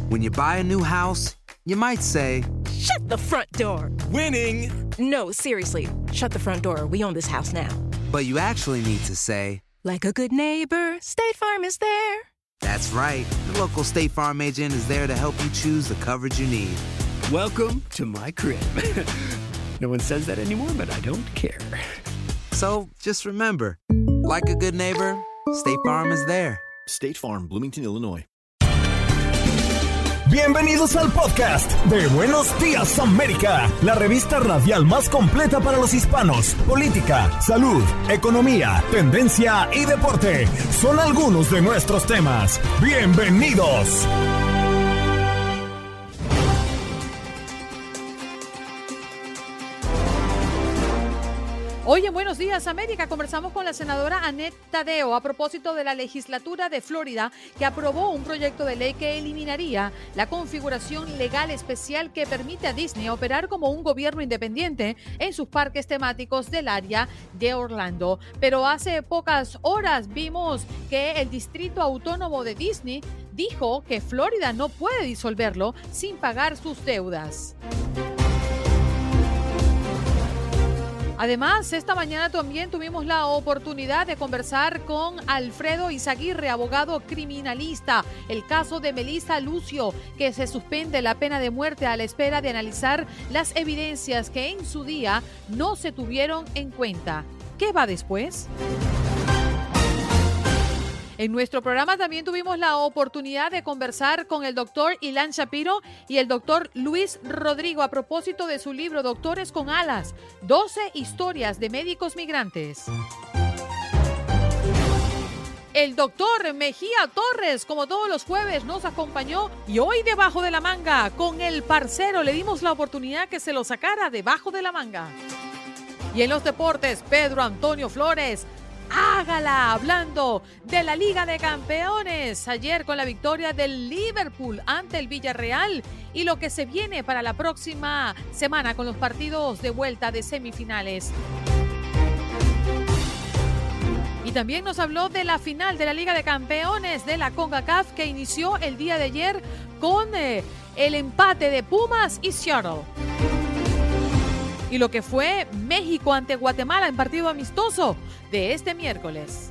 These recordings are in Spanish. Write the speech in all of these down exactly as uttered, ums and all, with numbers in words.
When you buy a new house, you might say, "Shut the front door." Winning! No, seriously. Shut the front door. We own this house now. But you actually need to say, like a good neighbor, State Farm is there. That's right. The local State Farm agent is there to help you choose the coverage you need. Welcome to my crib. No one says that anymore, but I don't care. So just remember, like a good neighbor, State Farm is there. State Farm, Bloomington, Illinois. Bienvenidos al podcast de Buenos Días América, la revista radial más completa para los hispanos. Política, salud, economía, tendencia y deporte son algunos de nuestros temas. Bienvenidos. Hoy en Buenos Días América conversamos con la senadora Annette Taddeo a propósito de la legislatura de Florida que aprobó un proyecto de ley que eliminaría la configuración legal especial que permite a Disney operar como un gobierno independiente en sus parques temáticos del área de Orlando. Pero hace pocas horas vimos que el Distrito Autónomo de Disney dijo que Florida no puede disolverlo sin pagar sus deudas. Además, esta mañana también tuvimos la oportunidad de conversar con Alfredo Izaguirre, abogado criminalista, el caso de Melissa Lucio, que se suspende la pena de muerte a la espera de analizar las evidencias que en su día no se tuvieron en cuenta. ¿Qué va después? En nuestro programa también tuvimos la oportunidad de conversar con el doctor Ilan Shapiro y el doctor Luis Rodrigo a propósito de su libro Doctores con Alas, doce historias de médicos migrantes. El doctor Mejía Torres, como todos los jueves, nos acompañó y hoy debajo de la manga con el parcero le dimos la oportunidad que se lo sacara debajo de la manga. Y en los deportes, Pedro Antonio Flores, hágala, hablando de la Liga de Campeones. Ayer con la victoria del Liverpool ante el Villarreal y lo que se viene para la próxima semana con los partidos de vuelta de semifinales. Y también nos habló de la final de la Liga de Campeones de la CONCACAF que inició el día de ayer con eh, el empate de Pumas y Seattle. Y lo que fue México ante Guatemala en partido amistoso de este miércoles.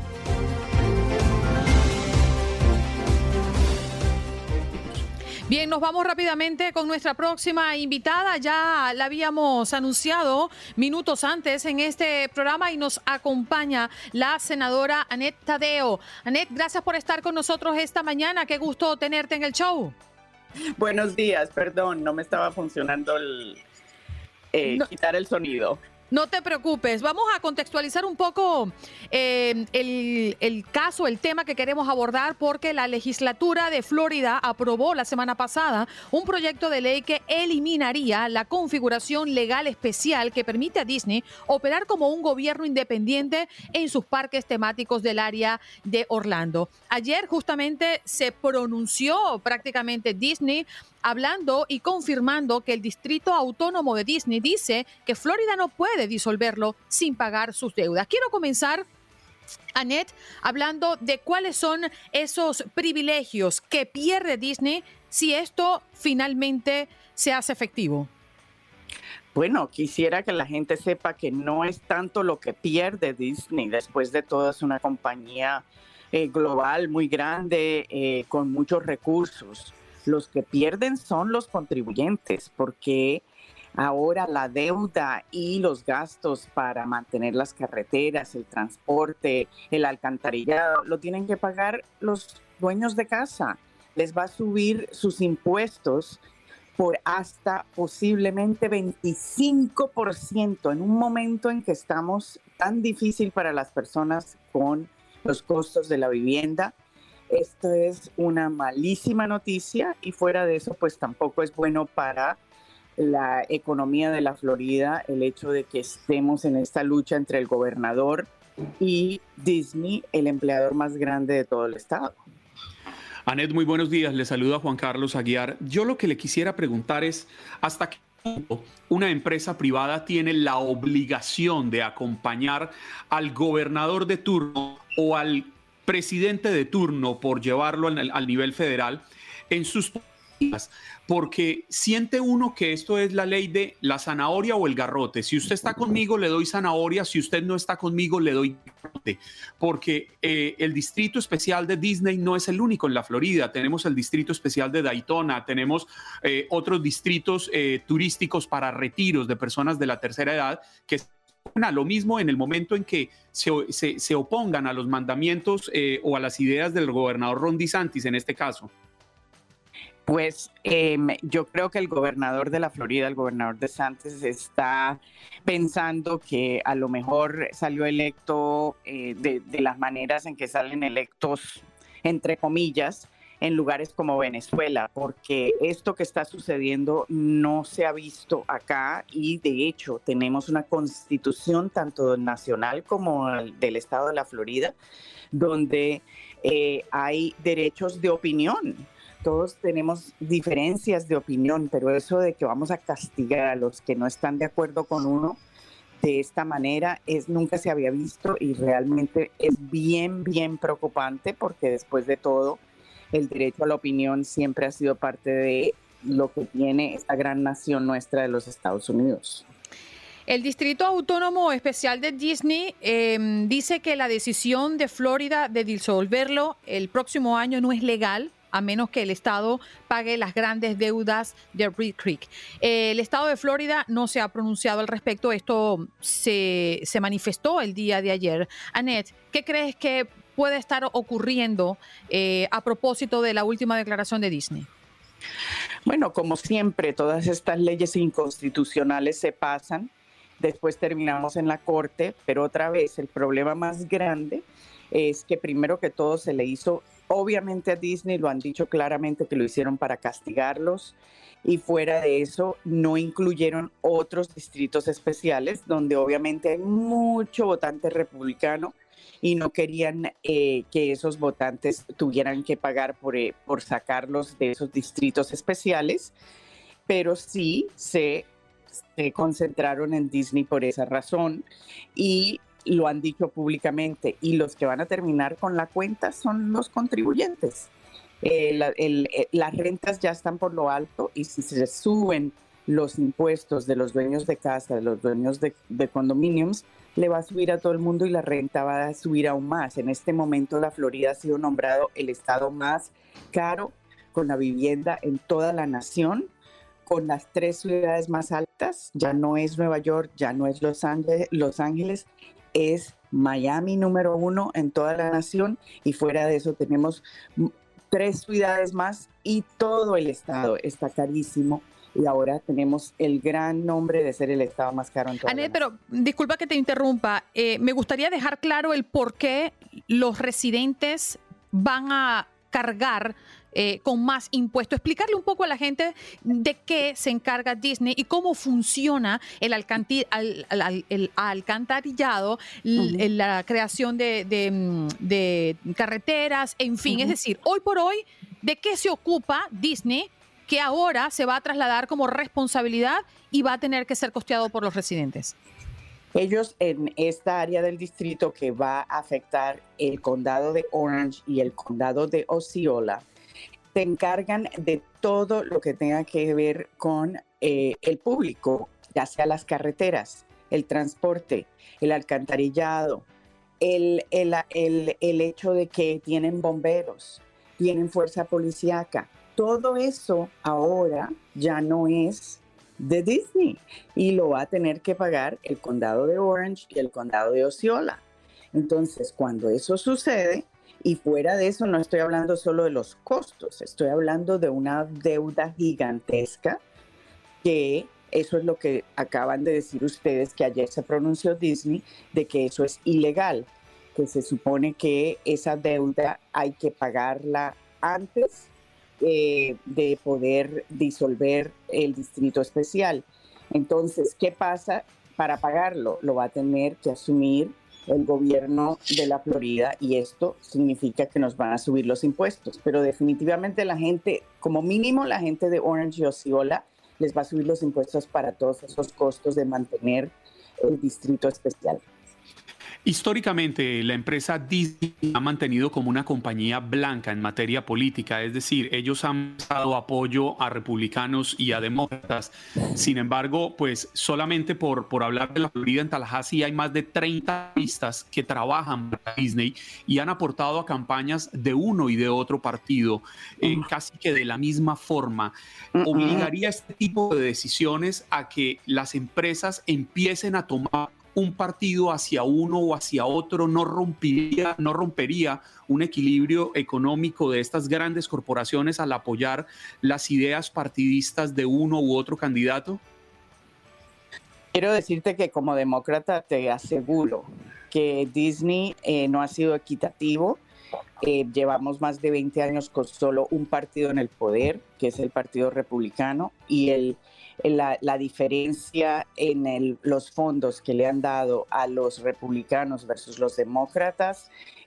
Bien, nos vamos rápidamente con nuestra próxima invitada. Ya la habíamos anunciado minutos antes en este programa y nos acompaña la senadora Annette Taddeo. Annette, gracias por estar con nosotros esta mañana. Qué gusto tenerte en el show. Buenos días, perdón, no me estaba funcionando el... Eh, no, quitar el sonido. No te preocupes, vamos a contextualizar un poco eh, el, el caso, el tema que queremos abordar, porque la legislatura de Florida aprobó la semana pasada un proyecto de ley que eliminaría la configuración legal especial que permite a Disney operar como un gobierno independiente en sus parques temáticos del área de Orlando. Ayer justamente se pronunció prácticamente Disney hablando y confirmando que el Distrito Autónomo de Disney dice que Florida no puede disolverlo sin pagar sus deudas. Quiero comenzar, Annette, hablando de cuáles son esos privilegios que pierde Disney si esto finalmente se hace efectivo. Bueno, quisiera que la gente sepa que no es tanto lo que pierde Disney. Después de todo, es una compañía eh, global muy grande, eh, con muchos recursos. Los que pierden son los contribuyentes, porque ahora la deuda y los gastos para mantener las carreteras, el transporte, el alcantarillado, lo tienen que pagar los dueños de casa. Les va a subir sus impuestos por hasta posiblemente veinticinco por ciento en un momento en que estamos tan difícil para las personas con los costos de la vivienda. Esto es una malísima noticia y fuera de eso, pues tampoco es bueno para la economía de la Florida el hecho de que estemos en esta lucha entre el gobernador y Disney, el empleador más grande de todo el estado. Annette, muy buenos días. Le saluda Juan Carlos Aguiar. Yo lo que le quisiera preguntar es, ¿hasta qué punto una empresa privada tiene la obligación de acompañar al gobernador de turno o al presidente de turno, por llevarlo al, al nivel federal, en sus políticas, porque siente uno que esto es la ley de la zanahoria o el garrote. Si usted está conmigo, le doy zanahoria; si usted no está conmigo, le doy garrote. Porque eh, el distrito especial de Disney no es el único en la Florida. Tenemos el distrito especial de Daytona, tenemos eh, otros distritos eh, turísticos para retiros de personas de la tercera edad que a lo mismo en el momento en que se, se, se opongan a los mandamientos eh, o a las ideas del gobernador Ron DeSantis en este caso. Pues eh, yo creo que el gobernador de la Florida, el gobernador DeSantis, está pensando que a lo mejor salió electo eh, de, de las maneras en que salen electos, entre comillas, en lugares como Venezuela, porque esto que está sucediendo no se ha visto acá y de hecho tenemos una constitución tanto nacional como del estado de la Florida donde eh, hay derechos de opinión. Todos tenemos diferencias de opinión, pero eso de que vamos a castigar a los que no están de acuerdo con uno de esta manera es nunca se había visto y realmente es bien, bien preocupante porque después de todo el derecho a la opinión siempre ha sido parte de lo que tiene esta gran nación nuestra de los Estados Unidos. El Distrito Autónomo Especial de Disney eh, dice que la decisión de Florida de disolverlo el próximo año no es legal, a menos que el Estado pague las grandes deudas de Reed Creek. Eh, el Estado de Florida no se ha pronunciado al respecto. Esto se, se manifestó el día de ayer. Annette, ¿qué crees que puede estar ocurriendo eh, a propósito de la última declaración de Disney? Bueno, como siempre, todas estas leyes inconstitucionales se pasan, después terminamos en la corte, pero otra vez el problema más grande es que primero que todo se le hizo, obviamente a Disney lo han dicho claramente que lo hicieron para castigarlos y fuera de eso no incluyeron otros distritos especiales donde obviamente hay mucho votante republicano y no querían eh, que esos votantes tuvieran que pagar por, eh, por sacarlos de esos distritos especiales, pero sí se, se concentraron en Disney por esa razón y lo han dicho públicamente. Y los que van a terminar con la cuenta son los contribuyentes. Eh, la, el, eh, las rentas ya están por lo alto y si se suben los impuestos de los dueños de casa, de los dueños de, de condominios, le va a subir a todo el mundo y la renta va a subir aún más. En este momento la Florida ha sido nombrado el estado más caro con la vivienda en toda la nación, con las tres ciudades más altas. Ya no es Nueva York, ya no es Los Ángeles, Los Ángeles, es Miami número uno en toda la nación y fuera de eso tenemos tres ciudades más y todo el estado está carísimo. Y ahora tenemos el gran nombre de ser el estado más caro en todo el mundo. Annette, pero disculpa que te interrumpa. Eh, me gustaría dejar claro el por qué los residentes van a cargar eh, con más impuestos. Explicarle un poco a la gente de qué se encarga Disney y cómo funciona el, alcanti- al, al, el alcantarillado, uh-huh. l- la creación de, de, de carreteras, en fin. Uh-huh. Es decir, hoy por hoy, ¿de qué se ocupa Disney que ahora se va a trasladar como responsabilidad y va a tener que ser costeado por los residentes? Ellos en esta área del distrito que va a afectar el condado de Orange y el condado de Osceola, se encargan de todo lo que tenga que ver con eh, el público, ya sea las carreteras, el transporte, el alcantarillado, el, el, el, el hecho de que tienen bomberos, tienen fuerza policíaca. Todo eso ahora ya no es de Disney y lo va a tener que pagar el condado de Orange y el condado de Osceola. Entonces, cuando eso sucede, y fuera de eso no estoy hablando solo de los costos, estoy hablando de una deuda gigantesca, que eso es lo que acaban de decir ustedes, que ayer se pronunció Disney, de que eso es ilegal, que se supone que esa deuda hay que pagarla antes Eh, de poder disolver el distrito especial. Entonces, ¿qué pasa? Para pagarlo lo va a tener que asumir el gobierno de la Florida y esto significa que nos van a subir los impuestos, pero definitivamente la gente, como mínimo la gente de Orange y Osceola les va a subir los impuestos para todos esos costos de mantener el distrito especial. Históricamente, la empresa Disney ha mantenido como una compañía blanca en materia política, es decir, ellos han dado apoyo a republicanos y a demócratas. Sin embargo, pues solamente por, por hablar de la Florida, en Tallahassee hay más de treinta artistas que trabajan para Disney y han aportado a campañas de uno y de otro partido, eh, casi que de la misma forma. ¿Obligaría este tipo de decisiones a que las empresas empiecen a tomar un partido hacia uno o hacia otro? ¿No rompería, no rompería un equilibrio económico de estas grandes corporaciones al apoyar las ideas partidistas de uno u otro candidato? Quiero decirte que como demócrata te aseguro que Disney eh, no ha sido equitativo. Eh, llevamos más de veinte años con solo un partido en el poder, que es el Partido Republicano, y el La, la diferencia en el, los fondos que le han dado a los republicanos versus los demócratas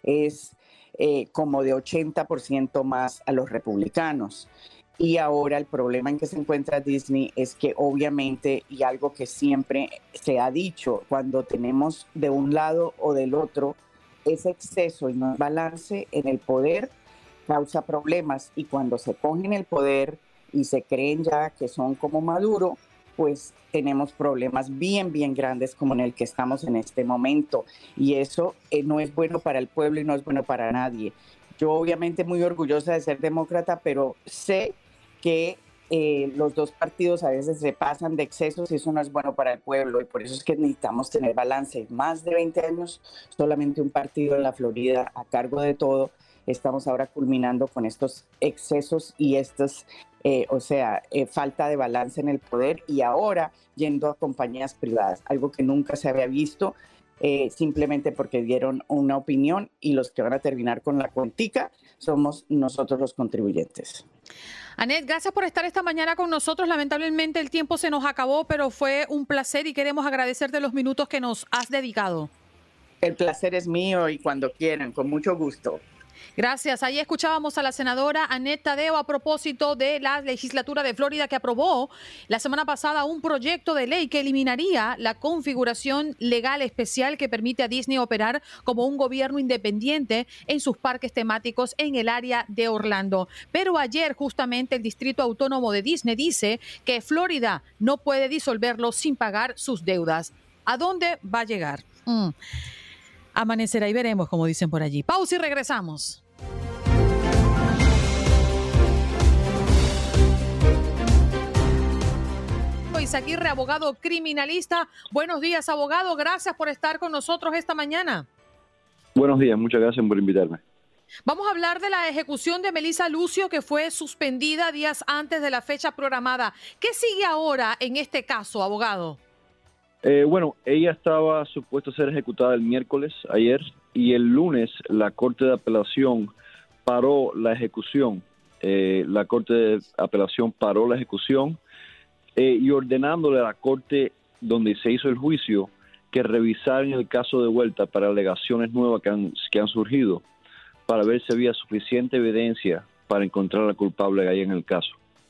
es eh, como de ochenta por ciento más a los republicanos. Y ahora el problema en que se encuentra Disney es que obviamente, y algo que siempre se ha dicho, cuando tenemos de un lado o del otro ese exceso y no balance en el poder, causa problemas. Y cuando se cogen el poder y se creen ya que son como Maduro, pues tenemos problemas bien, bien grandes como en el que estamos en este momento. Y eso eh, no es bueno para el pueblo y no es bueno para nadie. Yo obviamente muy orgullosa de ser demócrata, pero sé que eh, los dos partidos a veces se pasan de excesos y eso no es bueno para el pueblo. Y por eso es que necesitamos tener balance. Más de veinte años, solamente un partido en la Florida a cargo de todo. Estamos ahora culminando con estos excesos y estos, eh, o sea, eh, falta de balance en el poder y ahora yendo a compañías privadas, algo que nunca se había visto, eh, simplemente porque dieron una opinión y los que van a terminar con la cuentica somos nosotros los contribuyentes. Annette, gracias por estar esta mañana con nosotros. Lamentablemente el tiempo se nos acabó, pero fue un placer y queremos agradecerte los minutos que nos has dedicado. El placer es mío y cuando quieran, con mucho gusto. Gracias. Ahí escuchábamos a la senadora Annette Taddeo a propósito de la legislatura de Florida que aprobó la semana pasada un proyecto de ley que eliminaría la configuración legal especial que permite a Disney operar como un gobierno independiente en sus parques temáticos en el área de Orlando. Pero ayer justamente el Distrito Autónomo de Disney dice que Florida no puede disolverlo sin pagar sus deudas. ¿A dónde va a llegar? Mm. Amanecerá y veremos, como dicen por allí. Pausa y regresamos. Izaguirre, abogado criminalista. Buenos días, abogado. Gracias por estar con nosotros esta mañana. Buenos días, muchas gracias por invitarme. Vamos a hablar de la ejecución de Melissa Lucio, que fue suspendida días antes de la fecha programada. ¿Qué sigue ahora en este caso, abogado? Eh, bueno, ella estaba supuesta a ser ejecutada el miércoles, ayer, y el lunes la Corte de Apelación paró la ejecución. Eh, la Corte de Apelación paró la ejecución eh, y ordenándole a la Corte donde se hizo el juicio que revisaran el caso de vuelta para alegaciones nuevas que han, que han surgido para ver si había suficiente evidencia para encontrar a la culpable ahí en el caso.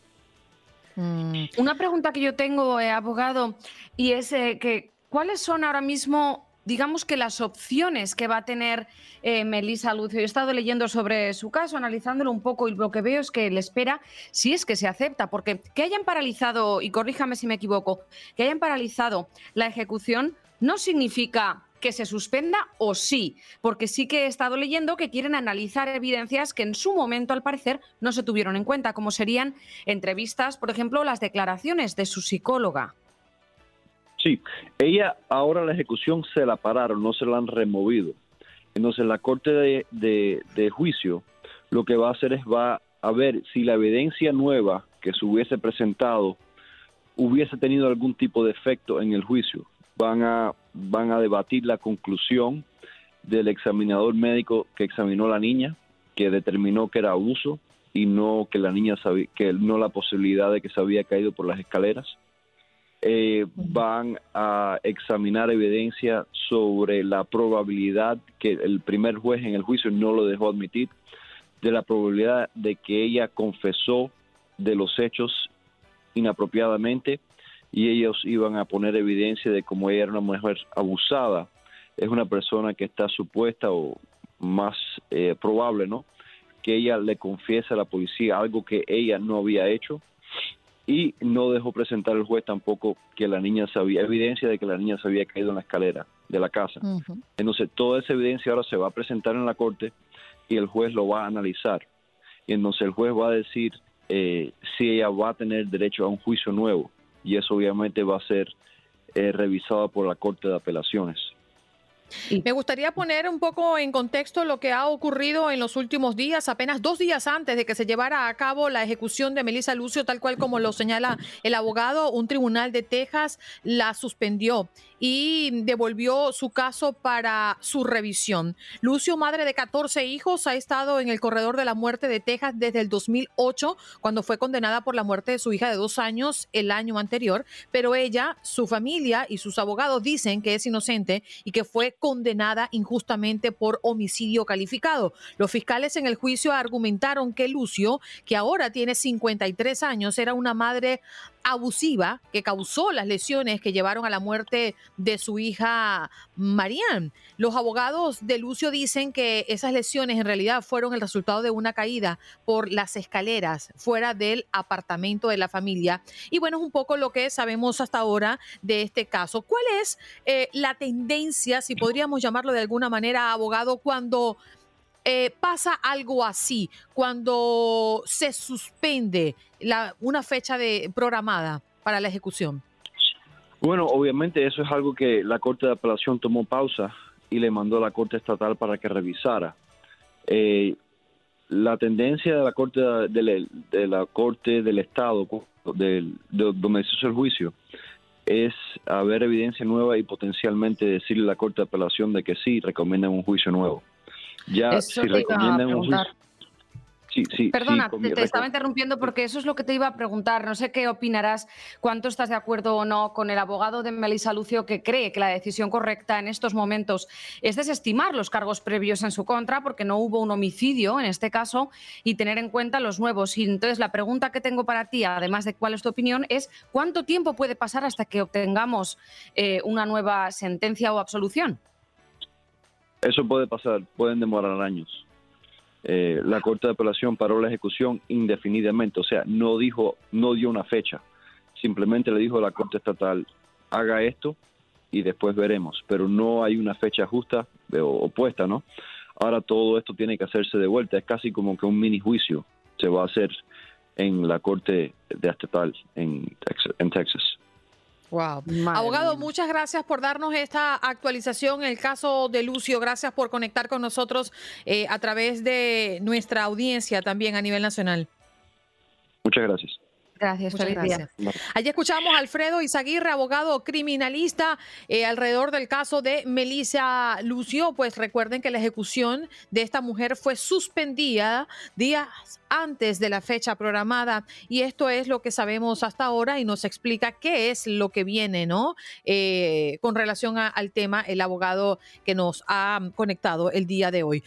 Mm. Una pregunta que yo tengo, eh, abogado, y es eh, que ¿cuáles son ahora mismo, digamos que las opciones que va a tener eh, Melissa Lucio? Yo he estado leyendo sobre su caso, analizándolo un poco, y lo que veo es que le espera, si es que se acepta, porque que hayan paralizado, y corríjame si me equivoco, que hayan paralizado la ejecución no significa que se suspenda o sí, porque sí que he estado leyendo que quieren analizar evidencias que en su momento, al parecer, no se tuvieron en cuenta, como serían entrevistas, por ejemplo, las declaraciones de su psicóloga. Sí, ella ahora la ejecución se la pararon, no se la han removido. Entonces la Corte de, de, de Juicio lo que va a hacer es va a ver si la evidencia nueva que se hubiese presentado hubiese tenido algún tipo de efecto en el juicio. Van a, van a debatir la conclusión del examinador médico que examinó a la niña, que determinó que era abuso y no que la niña sabía, que no la posibilidad de que se había caído por las escaleras. Eh, van a examinar evidencia sobre la probabilidad, que el primer juez en el juicio no lo dejó admitir, de la probabilidad de que ella confesó de los hechos inapropiadamente, y ellos iban a poner evidencia de cómo ella era una mujer abusada es una persona que está supuesta o más eh, probable, ¿no?, que ella le confiese a la policía algo que ella no había hecho, y no dejó presentar al juez tampoco que la niña sabía, evidencia de que la niña se había caído en la escalera de la casa. Uh-huh. Entonces, toda esa evidencia ahora se va a presentar en la corte y el juez lo va a analizar. Y entonces el juez va a decir eh, si ella va a tener derecho a un juicio nuevo, y eso obviamente va a ser eh, revisado por la Corte de Apelaciones. Me gustaría poner un poco en contexto lo que ha ocurrido en los últimos días, apenas dos días antes de que se llevara a cabo la ejecución de Melissa Lucio, tal cual como lo señala el abogado. Un tribunal de Texas la suspendió y devolvió su caso para su revisión. Lucio, madre de catorce hijos, ha estado en el corredor de la muerte de Texas desde el dos mil ocho, cuando fue condenada por la muerte de su hija de dos años el año anterior, pero ella, su familia y sus abogados dicen que es inocente y que fue condenada injustamente por homicidio calificado. Los fiscales en el juicio argumentaron que Lucio, que ahora tiene cincuenta y tres años, era una madre abusiva que causó las lesiones que llevaron a la muerte de su hija Marianne. Los abogados de Lucio dicen que esas lesiones en realidad fueron el resultado de una caída por las escaleras fuera del apartamento de la familia. Y bueno, es un poco lo que sabemos hasta ahora de este caso. ¿Cuál es eh, la tendencia, si podríamos llamarlo de alguna manera, abogado, cuando Eh, pasa algo así, cuando se suspende la, una fecha de, programada para la ejecución? Bueno, obviamente eso es algo que la Corte de Apelación tomó pausa y le mandó a la Corte Estatal para que revisara. Eh, la tendencia de la Corte de, de, de la Corte del Estado, de, de, donde se hizo el juicio, es haber evidencia nueva y potencialmente decirle a la Corte de Apelación de que sí, recomiendan un juicio nuevo. Ya eso si recomiendan un juicio. Sí, sí, Perdona, sí, te, te estaba interrumpiendo porque eso es lo que te iba a preguntar. No sé qué opinarás, cuánto estás de acuerdo o no con el abogado de Melissa Lucio, que cree que la decisión correcta en estos momentos es desestimar los cargos previos en su contra porque no hubo un homicidio en este caso y tener en cuenta los nuevos. Y entonces la pregunta que tengo para ti, además de cuál es tu opinión, es ¿cuánto tiempo puede pasar hasta que obtengamos eh, una nueva sentencia o absolución? Eso puede pasar, pueden demorar años. Eh, la Corte de Apelación paró la ejecución indefinidamente, o sea, no dijo, no dio una fecha, simplemente le dijo a la Corte Estatal, haga esto y después veremos, pero no hay una fecha justa o opuesta, ¿no? Ahora todo esto tiene que hacerse de vuelta, es casi como que un mini juicio se va a hacer en la Corte de Estatal en, en Texas. Wow. Abogado, muchas gracias por darnos esta actualización en el caso de Lucio. Gracias por conectar con nosotros eh, a través de nuestra audiencia también a nivel nacional. Muchas gracias. Gracias, Muchas feliz gracias. día. Allí escuchamos a Alfredo Izaguirre, abogado criminalista, eh, alrededor del caso de Melissa Lucio. Pues recuerden que la ejecución de esta mujer fue suspendida días antes de la fecha programada, y esto es lo que sabemos hasta ahora y nos explica qué es lo que viene, ¿no? Eh, con relación a, al tema, el abogado que nos ha conectado el día de hoy.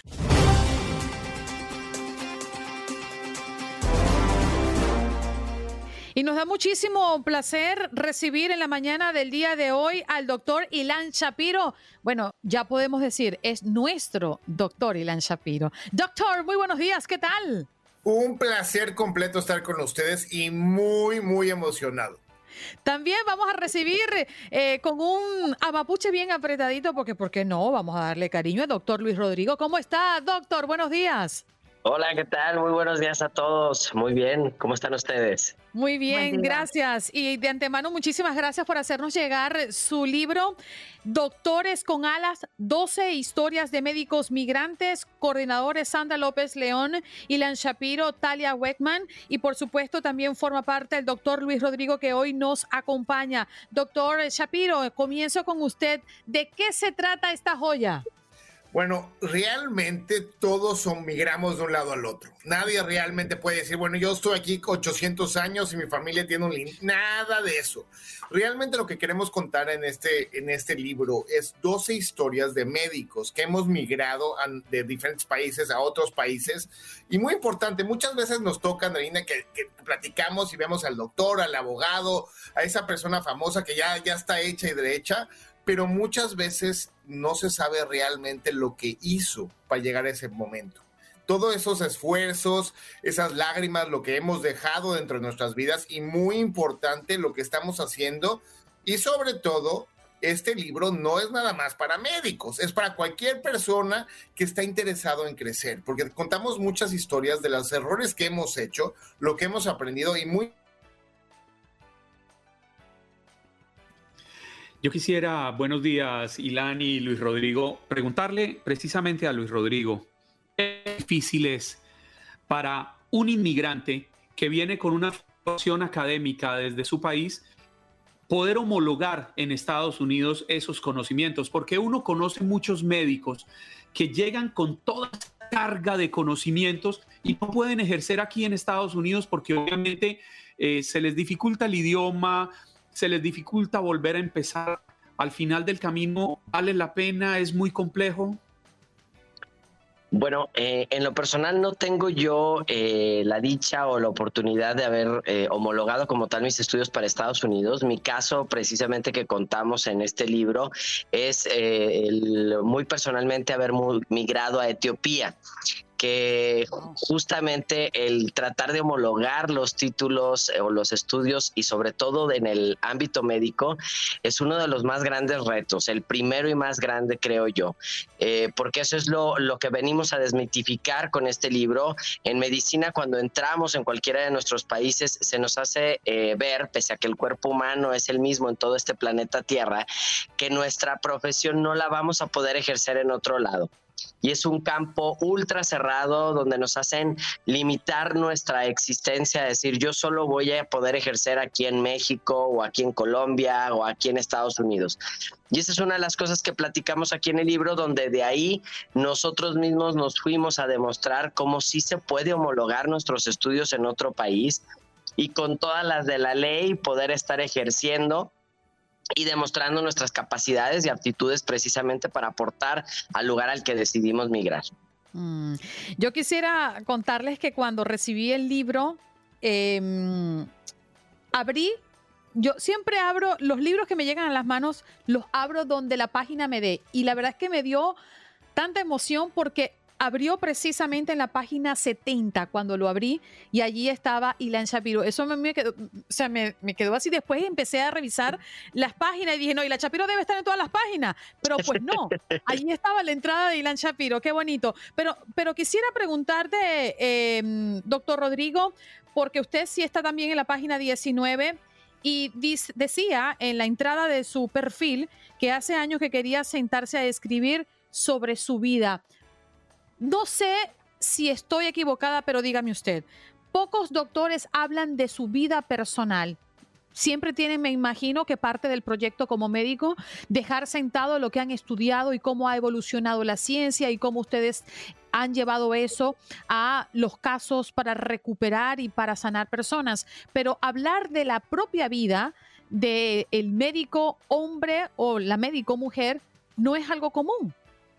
Y nos da muchísimo placer recibir en la mañana del día de hoy al doctor Ilan Shapiro. Bueno, ya podemos decir, es nuestro doctor Ilan Shapiro. Doctor, muy buenos días, ¿qué tal? Un placer completo estar con ustedes y muy, muy emocionado. También vamos a recibir eh, con un amapuche bien apretadito, porque ¿por qué no? Vamos a darle cariño al doctor Luis Rodrigo. ¿Cómo está, doctor? Buenos días. Hola, ¿qué tal? Muy buenos días a todos. Muy bien, ¿cómo están ustedes? Muy bien, gracias. Y de antemano, muchísimas gracias por hacernos llegar su libro, Doctores con Alas, doce historias de médicos migrantes, coordinadores Sandra López León, Ilan Shapiro, Talia Weckman, y por supuesto también forma parte el doctor Luis Rodrigo, que hoy nos acompaña. Doctor Shapiro, comienzo con usted. ¿De qué se trata esta joya? Bueno, realmente todos son, migramos de un lado al otro. Nadie realmente puede decir, bueno, yo estoy aquí ochocientos años y mi familia tiene un link. Nada de eso. Realmente lo que queremos contar en este, en este libro es doce historias de médicos que hemos migrado de diferentes países a otros países. Y muy importante, muchas veces nos toca, Andreina, que, que platicamos y vemos al doctor, al abogado, a esa persona famosa que ya, ya está hecha y derecha. pero muchas veces no se sabe realmente lo que hizo para llegar a ese momento. Todos esos esfuerzos, esas lágrimas, lo que hemos dejado dentro de nuestras vidas y muy importante lo que estamos haciendo y sobre todo este libro no es nada más para médicos, es para cualquier persona que está interesado en crecer, porque contamos muchas historias de los errores que hemos hecho, lo que hemos aprendido y muy... Yo quisiera, buenos días, Ilan y Luis Rodrigo, preguntarle precisamente a Luis Rodrigo, ¿qué difícil es para un inmigrante que viene con una formación académica desde su país poder homologar en Estados Unidos esos conocimientos? Porque uno conoce muchos médicos que llegan con toda esa carga de conocimientos y no pueden ejercer aquí en Estados Unidos porque obviamente eh, se les dificulta el idioma, se les dificulta volver a empezar. Al final del camino, ¿vale la pena? ¿Es muy complejo? Bueno, eh, en lo personal no tengo yo eh, la dicha o la oportunidad de haber eh, homologado como tal mis estudios para Estados Unidos. Mi caso, precisamente que contamos en este libro, es eh, el, muy personalmente haber migrado a Etiopía, que justamente el tratar de homologar los títulos o los estudios y sobre todo en el ámbito médico es uno de los más grandes retos, el primero y más grande creo yo, eh, porque eso es lo, lo que venimos a desmitificar con este libro. En medicina, cuando entramos en cualquiera de nuestros países, se nos hace eh, ver, pese a que el cuerpo humano es el mismo en todo este planeta Tierra, que nuestra profesión no la vamos a poder ejercer en otro lado. Y es un campo ultra cerrado donde nos hacen limitar nuestra existencia, decir yo solo voy a poder ejercer aquí en México o aquí en Colombia o aquí en Estados Unidos. Y esa es una de las cosas que platicamos aquí en el libro, donde de ahí nosotros mismos nos fuimos a demostrar cómo sí se puede homologar nuestros estudios en otro país y con todas las de la ley poder estar ejerciendo y demostrando nuestras capacidades y aptitudes precisamente para aportar al lugar al que decidimos migrar. Mm. Yo quisiera contarles que cuando recibí el libro, eh, abrí, yo siempre abro, los libros que me llegan a las manos, los abro donde la página me dé. Y la verdad es que me dio tanta emoción porque abrió precisamente en la página setenta cuando lo abrí y allí estaba Ilan Shapiro. Eso me, me, quedó, o sea, me, me quedó así. Después empecé a revisar las páginas y dije, no, Ilan Shapiro debe estar en todas las páginas. Pero pues no, allí estaba la entrada de Ilan Shapiro. Qué bonito. Pero, pero quisiera preguntarte, eh, doctor Rodrigo, porque usted sí está también en la página diecinueve y dice, decía en la entrada de su perfil que hace años que quería sentarse a escribir sobre su vida. No sé si estoy equivocada, pero dígame usted, pocos doctores hablan de su vida personal. Siempre tienen, me imagino, que parte del proyecto como médico, dejar sentado lo que han estudiado y cómo ha evolucionado la ciencia y cómo ustedes han llevado eso a los casos para recuperar y para sanar personas. Pero hablar de la propia vida del médico hombre o la médico mujer no es algo común.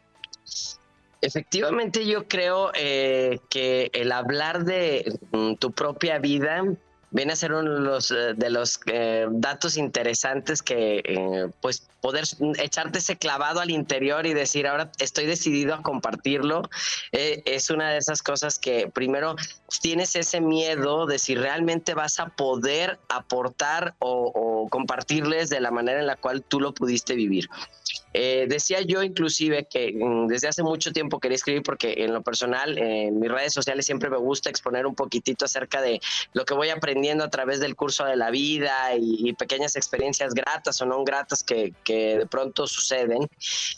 Efectivamente, yo creo eh, que el hablar de mm, tu propia vida viene a ser uno de los, de los eh, datos interesantes que, eh, pues, poder echarte ese clavado al interior y decir, ahora estoy decidido a compartirlo, eh, es una de esas cosas que primero tienes ese miedo de si realmente vas a poder aportar o, o compartirles de la manera en la cual tú lo pudiste vivir. Eh, decía yo inclusive que mm, desde hace mucho tiempo quería escribir porque en lo personal, eh, en mis redes sociales siempre me gusta exponer un poquitito acerca de lo que voy aprendiendo a través del curso de la vida y, y pequeñas experiencias gratas o no gratas que, que de pronto suceden.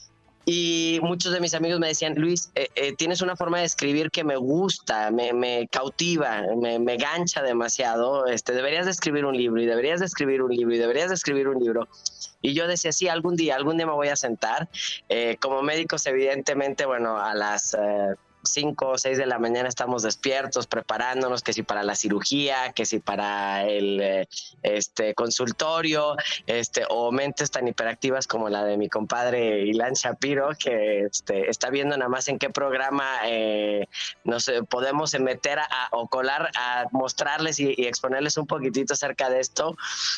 Y muchos de mis amigos me decían, Luis, eh, eh, tienes una forma de escribir que me gusta, me, me cautiva, me, me gancha demasiado. Este, deberías de escribir un libro y deberías de escribir un libro y deberías de escribir un libro. Y yo decía, sí, algún día, algún día me voy a sentar. Eh, como médicos, evidentemente, bueno, a las eh, cinco o seis de la mañana estamos despiertos, preparándonos, que si para la cirugía, que si para el eh, este, consultorio, este, o mentes tan hiperactivas como la de mi compadre Ilan Shapiro, que este, está viendo nada más en qué programa eh, nos eh, podemos meter a, a, o colar a mostrarles y, y exponerles un poquitito acerca de esto.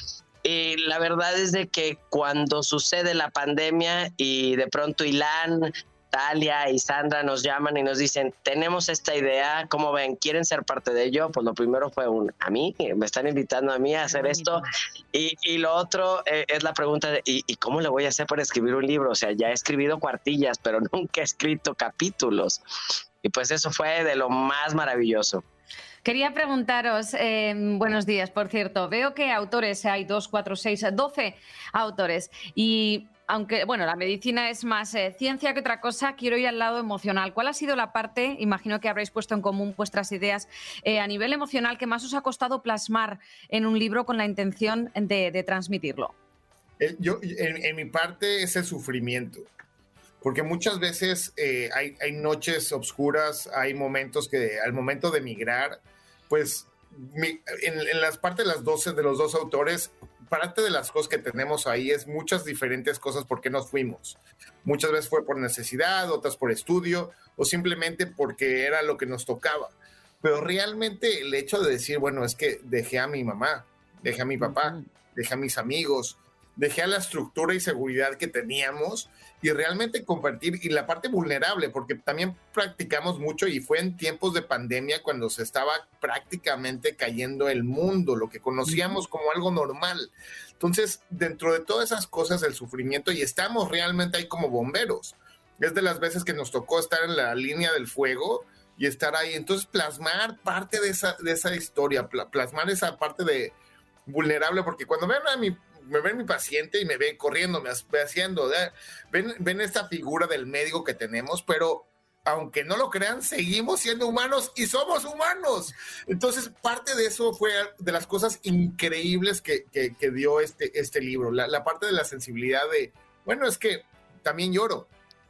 Y la verdad es de que cuando sucede la pandemia y de pronto Ilan, Talia y Sandra nos llaman y nos dicen, tenemos esta idea, ¿cómo ven? ¿Quieren ser parte de ello? Pues lo primero fue un, a mí, me están invitando a mí a hacer esto. Y, y lo otro eh, es la pregunta de, ¿y, ¿y cómo le voy a hacer para escribir un libro? O sea, ya he escrito cuartillas, pero nunca he escrito capítulos. Y pues eso fue de lo más maravilloso. Quería preguntaros, eh, buenos días, por cierto, veo que autores, hay dos, cuatro, seis, doce autores y aunque, bueno, la medicina es más eh, ciencia que otra cosa, quiero ir al lado emocional. ¿Cuál ha sido la parte, imagino que habréis puesto en común vuestras ideas, eh, a nivel emocional que más os ha costado plasmar en un libro con la intención de, de transmitirlo? Eh, yo, en, en mi parte es el sufrimiento, porque muchas veces eh, hay, hay noches oscuras, hay momentos que al momento de emigrar, pues mi, en, en las partes de, las doce, de los dos autores, parte de las cosas que tenemos ahí es muchas diferentes cosas por qué nos fuimos. Muchas veces fue por necesidad, otras por estudio o simplemente porque era lo que nos tocaba. Pero realmente el hecho de decir, bueno, es que dejé a mi mamá, dejé a mi papá, dejé a mis amigos, dejé a la estructura y seguridad que teníamos y realmente compartir, y la parte vulnerable, porque también practicamos mucho y fue en tiempos de pandemia cuando se estaba prácticamente cayendo el mundo, lo que conocíamos como algo normal. Entonces, dentro de todas esas cosas, el sufrimiento, y estamos realmente ahí como bomberos. Es de las veces que nos tocó estar en la línea del fuego y estar ahí. Entonces, plasmar parte de esa, de esa historia, plasmar esa parte de vulnerable, porque cuando ven a mi me ven mi paciente y me ven corriendo, me ve haciendo, ven, ven esta figura del médico que tenemos, pero aunque no lo crean, seguimos siendo humanos y somos humanos. Entonces, parte de eso fue de las cosas increíbles que, que, que dio este, este libro, la, la parte de la sensibilidad de, bueno, es que también lloro,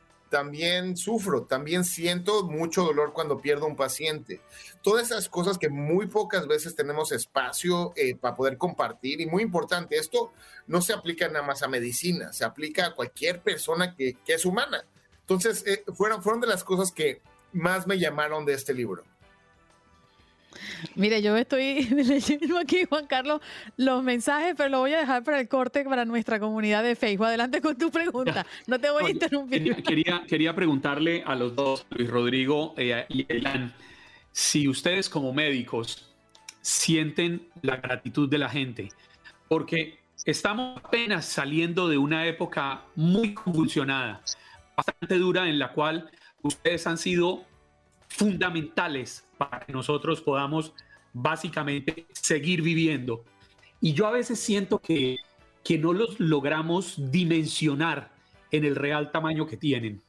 también sufro, también siento mucho dolor cuando pierdo un paciente. Todas esas cosas que muy pocas veces tenemos espacio eh, para poder compartir, y muy importante, esto no se aplica nada más a medicina, se aplica a cualquier persona que, que es humana. Entonces, eh, fueron, fueron de las cosas que más me llamaron de este libro. Mire, yo estoy leyendo aquí, Juan Carlos, los mensajes, pero lo voy a dejar para el corte para nuestra comunidad de Facebook. Adelante con tu pregunta. No te voy a interrumpir. Quería, quería preguntarle a los dos, Luis Rodrigo eh, y Ilan, si ustedes como médicos sienten la gratitud de la gente, porque estamos apenas saliendo de una época muy convulsionada, bastante dura, en la cual ustedes han sido fundamentales para que nosotros podamos básicamente seguir viviendo. Y yo a veces siento que, que no los logramos dimensionar en el real tamaño que tienen.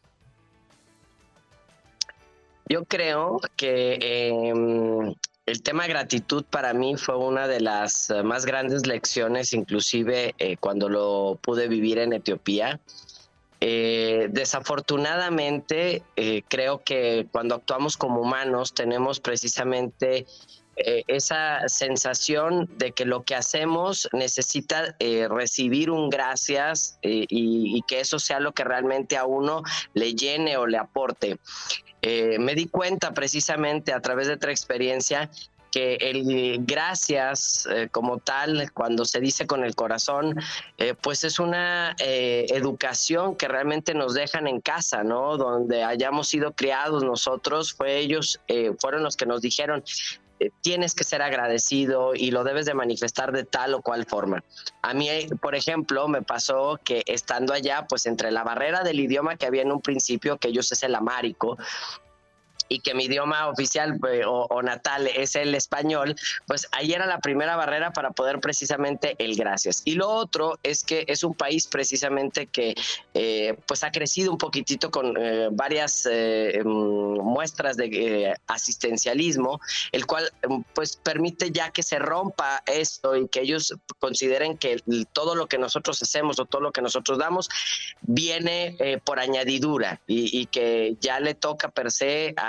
Yo creo que eh, el tema gratitud para mí fue una de las más grandes lecciones, inclusive eh, cuando lo pude vivir en Etiopía. Eh, desafortunadamente, eh, creo que cuando actuamos como humanos tenemos precisamente eh, esa sensación de que lo que hacemos necesita eh, recibir un gracias eh, y, y que eso sea lo que realmente a uno le llene o le aporte. Eh, me di cuenta precisamente a través de otra experiencia que el gracias eh, como tal, cuando se dice con el corazón, eh, pues es una eh, educación que realmente nos dejan en casa, ¿no? Donde hayamos sido criados nosotros, fue ellos, eh, fueron los que nos dijeron, eh, tienes que ser agradecido y lo debes de manifestar de tal o cual forma. A mí, por ejemplo, me pasó que estando allá, pues entre la barrera del idioma que había en un principio, que ellos es el amárico, y que mi idioma oficial eh, o, o natal es el español, pues ahí era la primera barrera para poder precisamente el gracias. Y lo otro es que es un país precisamente que eh, pues ha crecido un poquitito con eh, varias eh, muestras de eh, asistencialismo, el cual pues permite ya que se rompa esto y que ellos consideren que todo lo que nosotros hacemos o todo lo que nosotros damos viene eh, por añadidura y, y que ya le toca per se a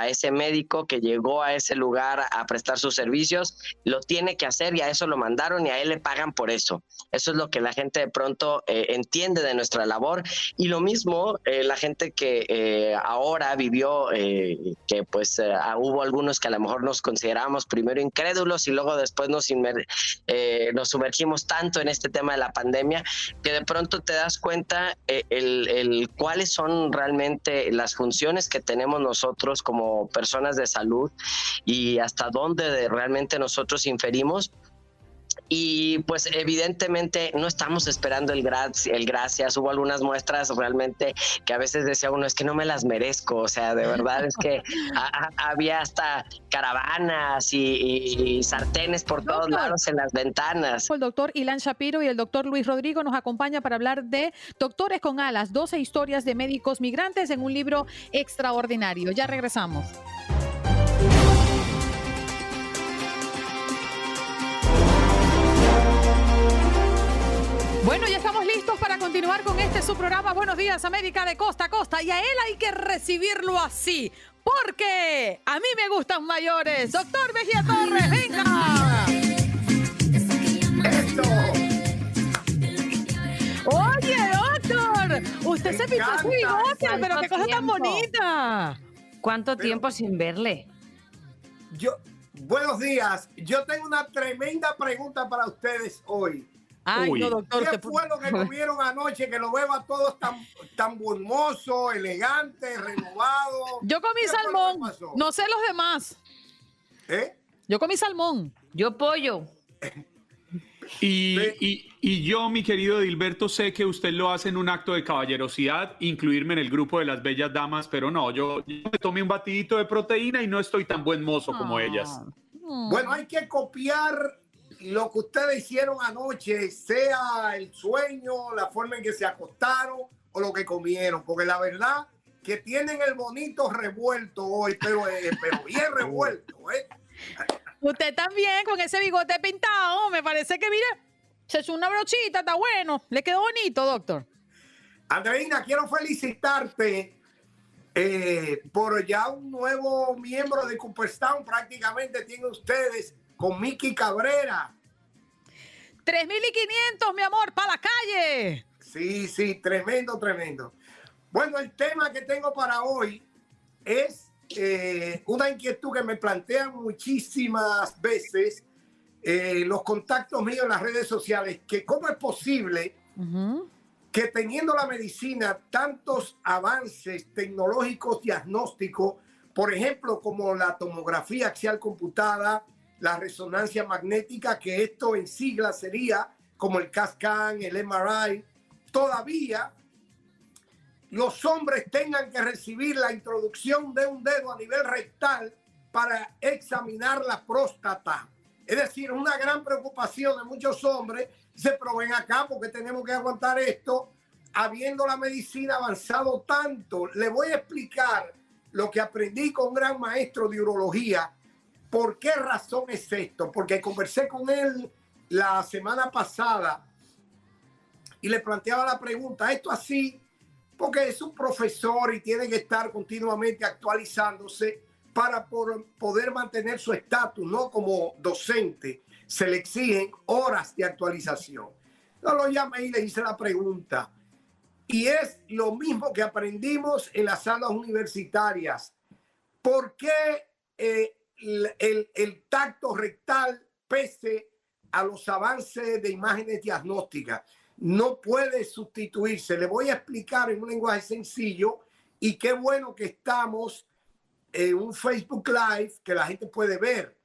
a ese médico que llegó a ese lugar a prestar sus servicios, lo tiene que hacer y a eso lo mandaron y a él le pagan por eso. Eso es lo que la gente de pronto eh, entiende de nuestra labor. Y lo mismo eh, la gente que eh, ahora vivió, eh, que pues eh, hubo algunos que a lo mejor nos considerábamos primero incrédulos y luego después nos, inmer eh, nos sumergimos tanto en este tema de la pandemia que de pronto te das cuenta eh, el, el cuáles son realmente las funciones que tenemos nosotros como personas de salud y hasta dónde de realmente nosotros inferimos. Y pues evidentemente no estamos esperando el, gra el gracias. Hubo algunas muestras realmente que a veces decía uno, es que no me las merezco, o sea, de verdad es que a, a, había hasta caravanas y, y, y sartenes por doctor. todos lados en las ventanas. El doctor Ilan Shapiro y el doctor Luis Rodrigo nos acompañan para hablar de Doctores con Alas, doce historias de médicos migrantes en un libro extraordinario. Ya regresamos. Bueno, ya estamos listos para continuar con este su programa Buenos Días América de costa a costa, y a él hay que recibirlo así, porque a mí me gustan mayores. Doctor Mejía Torres, venga. ¡Esto! Oye, doctor, usted me se pintó su bigote, pero qué cosa tan bonita. ¿Cuánto pero, tiempo sin verle? Yo, buenos días, yo tengo una tremenda pregunta para ustedes hoy. Ay, no, doctor. ¿Qué fue lo que comieron anoche? Que lo veo a todos tan, tan hermoso, elegante, renovado. Yo comí salmón. No sé los demás. ¿Eh? Yo comí salmón. Yo pollo. Y, y, y yo, mi querido Dilberto, sé que usted lo hace en un acto de caballerosidad, incluirme en el grupo de las bellas damas, pero no, yo, yo me tomé un batidito de proteína y no estoy tan buen mozo oh. como ellas. Bueno, hay que copiar lo que ustedes hicieron anoche, sea el sueño, la forma en que se acostaron o lo que comieron, porque la verdad que tienen el bonito revuelto hoy, pero, eh, pero bien revuelto, ¿eh? Usted también con ese bigote pintado, me parece que, mire, se hizo una brochita, está bueno, le quedó bonito, doctor. Andreina, quiero felicitarte eh, por ya un nuevo miembro de Cooperstown, prácticamente tienen ustedes con Miki Cabrera. tres mil quinientos, mi amor, para la calle. Sí, sí, tremendo, tremendo. Bueno, el tema que tengo para hoy es eh, una inquietud que me plantean muchísimas veces eh, los contactos míos en las redes sociales, que cómo es posible uh-huh. que teniendo la medicina tantos avances tecnológicos diagnósticos, por ejemplo, como la tomografía axial computada, la resonancia magnética, que esto en sigla sería como el C A T-Scan, el M R I, todavía los hombres tengan que recibir la introducción de un dedo a nivel rectal para examinar la próstata. Es decir, una gran preocupación de muchos hombres. Se pero ven acá porque tenemos que aguantar esto, habiendo la medicina avanzado tanto. Le voy a explicar lo que aprendí con un gran maestro de urología. ¿Por qué razón es esto? Porque conversé con él la semana pasada y le planteaba la pregunta, esto así, porque es un profesor y tiene que estar continuamente actualizándose para por, poder mantener su estatus, ¿no? Como docente, se le exigen horas de actualización. Yo lo llamé y le hice la pregunta. Y es lo mismo que aprendimos en las salas universitarias. ¿Por qué eh, el, el, el tacto rectal, pese a los avances de imágenes diagnósticas, no puede sustituirse? Le voy a explicar en un lenguaje sencillo, y qué bueno que estamos en un Facebook Live que la gente puede ver.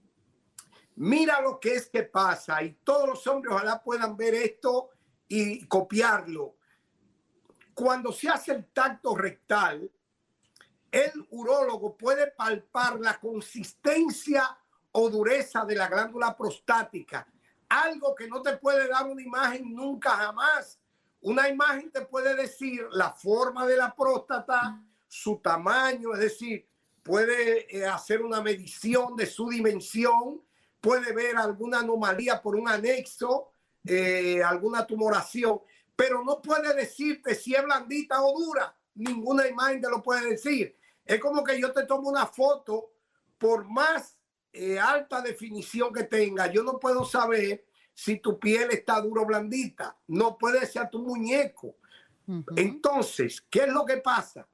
Mira lo que es que pasa, y todos los hombres ojalá puedan ver esto y copiarlo. Cuando se hace el tacto rectal, el urólogo puede palpar la consistencia o dureza de la glándula prostática, algo que no te puede dar una imagen nunca jamás. Una imagen te puede decir la forma de la próstata, su tamaño, es decir, puede eh, hacer una medición de su dimensión, puede ver alguna anomalía por un anexo, eh, alguna tumoración, pero no puede decirte si es blandita o dura. Ninguna imagen te lo puede decir. Es como que yo te tomo una foto, por más eh, alta definición que tenga, yo no puedo saber si tu piel está duro o blandita. No puede ser tu muñeco. Uh-huh. Entonces, ¿qué es lo que pasa?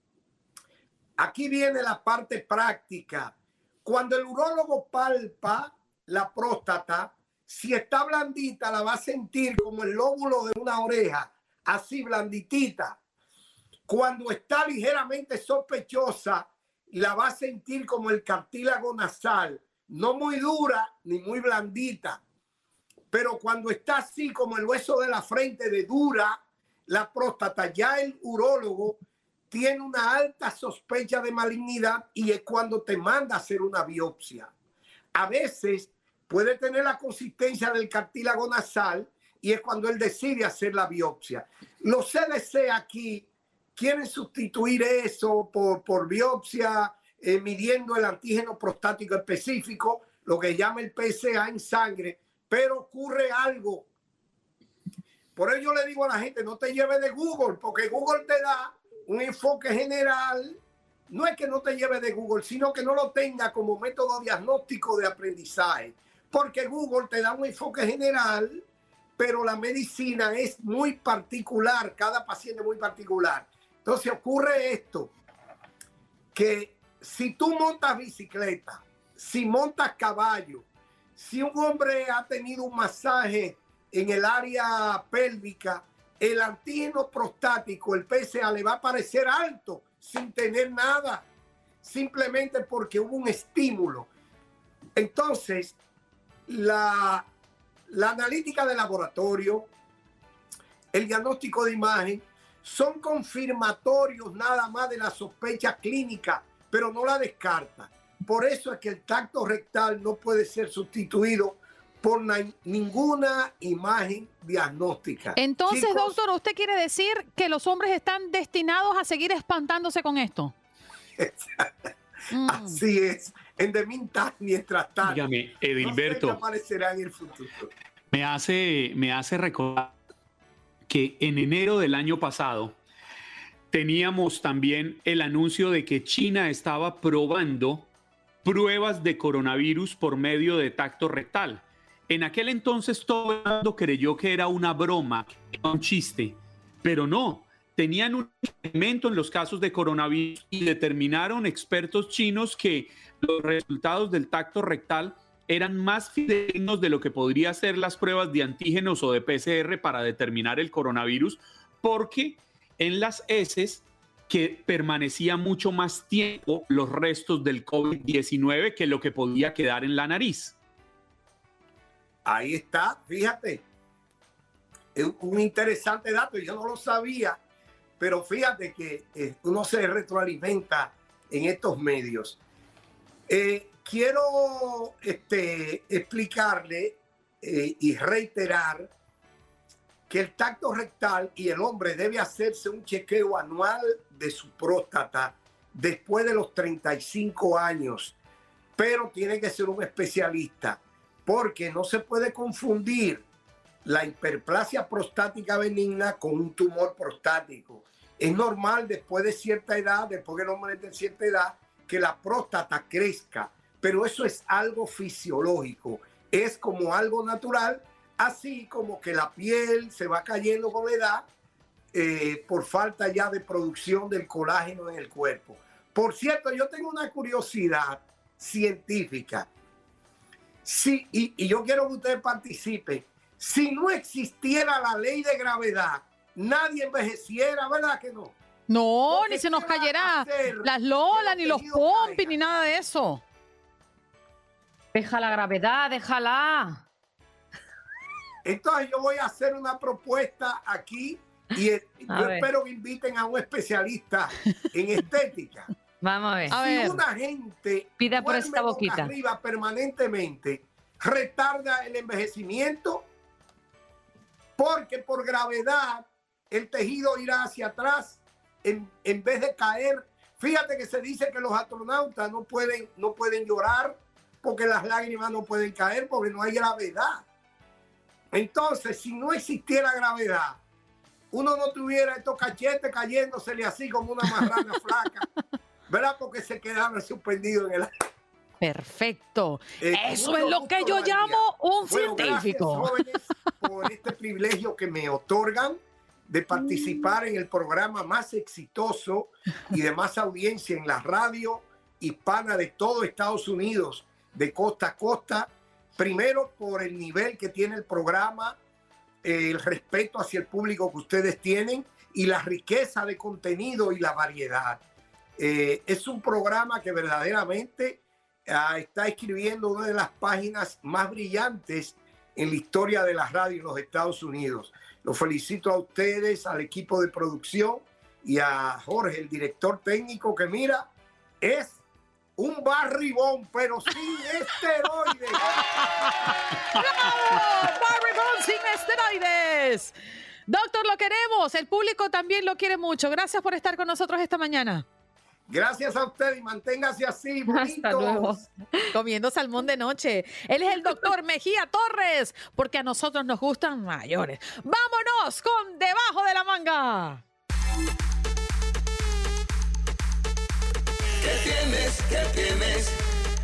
Aquí viene la parte práctica. Cuando el urólogo palpa la próstata, si está blandita, la va a sentir como el lóbulo de una oreja, así blanditita. Cuando está ligeramente sospechosa, la va a sentir como el cartílago nasal, no muy dura ni muy blandita. Pero cuando está así como el hueso de la frente de dura, la próstata, ya el urólogo tiene una alta sospecha de malignidad y es cuando te manda a hacer una biopsia. A veces puede tener la consistencia del cartílago nasal y es cuando él decide hacer la biopsia. Los C D C aquí quieren sustituir eso por, por biopsia, eh, midiendo el antígeno prostático específico, lo que llama el P S A en sangre, pero ocurre algo. Por ello yo le digo a la gente, no te lleves de Google, porque Google te da un enfoque general. No es que no te lleve de Google, sino que no lo tenga como método diagnóstico de aprendizaje. Porque Google te da un enfoque general, pero la medicina es muy particular, cada paciente es muy particular. Entonces ocurre esto, que si tú montas bicicleta, si montas caballo, si un hombre ha tenido un masaje en el área pélvica, el antígeno prostático, el P S A, le va a parecer alto sin tener nada, simplemente porque hubo un estímulo. Entonces, la, la analítica de laboratorio, el diagnóstico de imagen, son confirmatorios nada más de la sospecha clínica, pero no la descarta. Por eso es que el tacto rectal no puede ser sustituido por ninguna imagen diagnóstica. Entonces, Chicos, doctor, ¿usted quiere decir que los hombres están destinados a seguir espantándose con esto? Así es. En the meantime, mientras tanto, dígame, Edilberto, no sé qué aparecerá en el futuro. Me hace, me hace recordar que en enero del año pasado teníamos también el anuncio de que China estaba probando pruebas de coronavirus por medio de tacto rectal. En aquel entonces todo el mundo creyó que era una broma, un chiste, pero no. Tenían un experimento en los casos de coronavirus y determinaron expertos chinos que los resultados del tacto rectal eran más fidedignos de lo que podría ser las pruebas de antígenos o de P C R para determinar el coronavirus, porque en las heces que permanecía mucho más tiempo los restos del COVID diecinueve que lo que podía quedar en la nariz. Ahí está, fíjate. Es un interesante dato, yo no lo sabía, pero fíjate que eh, uno se retroalimenta en estos medios. Eh, quiero este, explicarle eh, y reiterar que el tacto rectal y el hombre debe hacerse un chequeo anual de su próstata después de los treinta y cinco años, pero tiene que ser un especialista porque no se puede confundir la hiperplasia prostática benigna con un tumor prostático. Es normal después de cierta edad, después que el hombre de cierta edad, que la próstata crezca, pero eso es algo fisiológico, es como algo natural, así como que la piel se va cayendo con la edad eh, por falta ya de producción del colágeno en el cuerpo. Por cierto, yo tengo una curiosidad científica, sí, y, y yo quiero que ustedes participen. Si no existiera la ley de gravedad, nadie envejeciera, ¿verdad que no? No, Porque ni se nos ¿qué va a cayera hacer las lolas, que ni el los tejido pompis, caiga? ni nada de eso. Deja la gravedad, déjala. Entonces yo voy a hacer una propuesta aquí y eh, A yo ver. espero que inviten a un especialista en estética. Vamos a ver. A Si ver. una gente Pida por duerme esta boca boquita. arriba permanentemente, retarda el envejecimiento, porque por gravedad el tejido irá hacia atrás en, en vez de caer. Fíjate que se dice que los astronautas no pueden, no pueden llorar porque las lágrimas no pueden caer porque no hay gravedad. Entonces, si no existiera gravedad, uno no tuviera estos cachetes cayéndosele así como una marrana flaca. ¿verdad? Porque se quedaron suspendidos en el... Perfecto. Eh, Eso mucho es lo gusto, que yo María. llamo un Bueno, científico. gracias, jóvenes, por este privilegio que me otorgan de participar en el programa más exitoso y de más audiencia en la radio hispana de todo Estados Unidos, de costa a costa. Primero, por el nivel que tiene el programa, eh, el respeto hacia el público que ustedes tienen y la riqueza de contenido y la variedad. Eh, es un programa que verdaderamente uh, está escribiendo una de las páginas más brillantes en la historia de la radio en los Estados Unidos. Los felicito a ustedes, al equipo de producción y a Jorge, el director técnico, que mira, es un barribón, pero sin esteroides. ¡Bravo! ¡Barribón sin esteroides! Doctor, lo queremos. El público también lo quiere mucho. Gracias por estar con nosotros esta mañana. Gracias a usted y manténgase así, Hasta luego. Comiendo salmón de noche. Él es el doctor Mejía Torres, porque a nosotros nos gustan mayores. ¡Vámonos con Debajo de la Manga! ¿Qué tienes? ¿Qué tienes?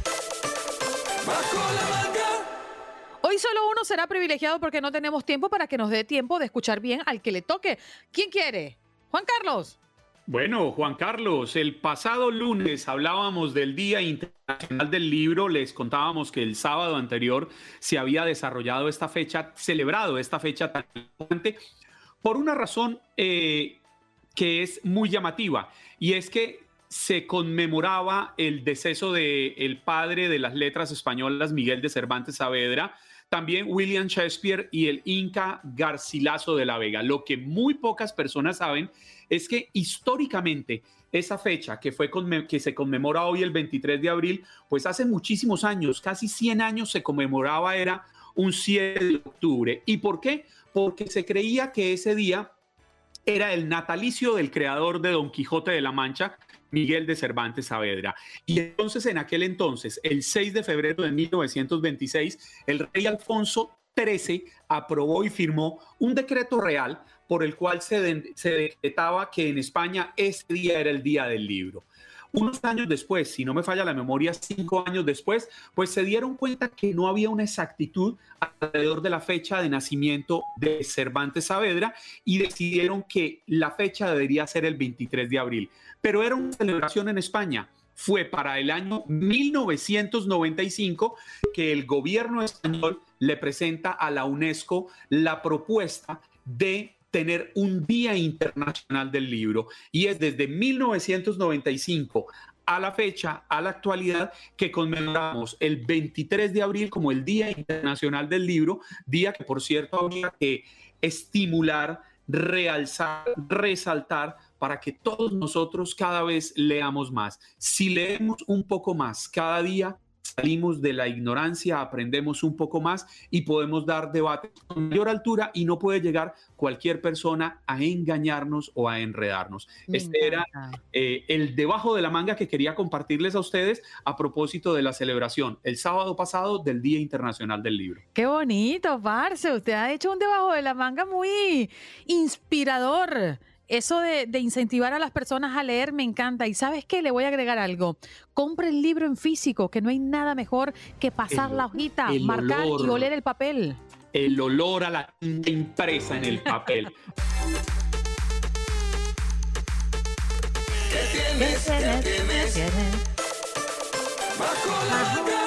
Bajo la manga. Hoy solo uno será privilegiado porque no tenemos tiempo para que nos dé tiempo de escuchar bien al que le toque. ¿Quién quiere? Juan Carlos. Bueno, Juan Carlos, el pasado lunes hablábamos del Día Internacional del Libro, les contábamos que el sábado anterior se había desarrollado esta fecha, celebrado esta fecha tan importante, por una razón eh, que es muy llamativa, y es que se conmemoraba el deceso del padre de las letras españolas, Miguel de Cervantes Saavedra, también William Shakespeare y el Inca Garcilaso de la Vega. Lo que muy pocas personas saben es que históricamente esa fecha que, fue que se conmemora hoy el veintitrés de abril, pues hace muchísimos años, casi cien años se conmemoraba, era un siete de octubre. ¿Y por qué? Porque se creía que ese día era el natalicio del creador de Don Quijote de la Mancha, Miguel de Cervantes Saavedra. Y entonces, en aquel entonces, el seis de febrero de mil novecientos veintiséis, el rey Alfonso trece aprobó y firmó un decreto real por el cual se, de, se decretaba que en España ese día era el Día del Libro. Unos años después, si no me falla la memoria, cinco años después, pues se dieron cuenta que no había una exactitud alrededor de la fecha de nacimiento de Cervantes Saavedra y decidieron que la fecha debería ser el veintitrés de abril. Pero era una celebración en España. Fue para el año mil novecientos noventa y cinco que el gobierno español le presenta a la UNESCO la propuesta de tener un Día Internacional del Libro. Y es desde mil novecientos noventa y cinco a la fecha, a la actualidad, que conmemoramos el veintitrés de abril como el Día Internacional del Libro, día que, por cierto, habría que estimular, realzar, resaltar, para que todos nosotros cada vez leamos más. Si leemos un poco más cada día, salimos de la ignorancia, aprendemos un poco más y podemos dar debates con mayor altura y no puede llegar cualquier persona a engañarnos o a enredarnos. Me este era eh, el debajo de la manga que quería compartirles a ustedes a propósito de la celebración el sábado pasado del Día Internacional del Libro. Qué bonito, parce. Usted ha hecho un debajo de la manga muy inspirador. Eso de, de incentivar a las personas a leer me encanta. Y ¿sabes qué? Le voy a agregar algo. Compre el libro en físico, que no hay nada mejor que pasar El- la hojita, el marcar olor. y oler el papel. El olor a la tinta impresa en el papel. ¿Qué tienes? ¿Qué tienes? Bajo la manga.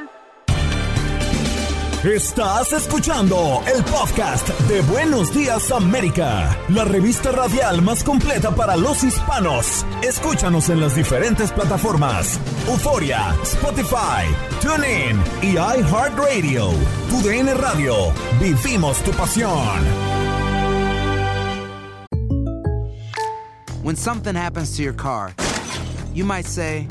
Estás escuchando el podcast de Buenos Días América, la revista radial más completa para los hispanos. Escúchanos en las diferentes plataformas: Euforia, Spotify, TuneIn y iHeartRadio. Tu D N Radio. Vivimos tu pasión. When something happens to your car, you might say,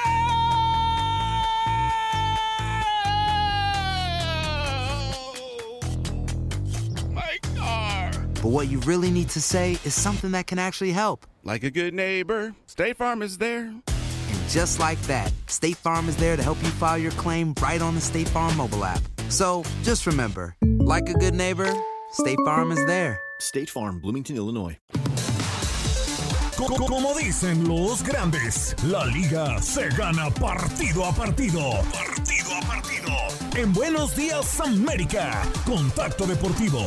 My car. but what you really need to say is something that can actually help. Like a good neighbor, State Farm is there. And just like that, State Farm is there to help you file your claim right on the State Farm mobile app. So just remember, like a good neighbor, State Farm is there. State Farm, Bloomington, Illinois. Co- Como dicen los grandes, la liga se gana partido a partido. Partido a partido. En Buenos Días América, Contacto Deportivo.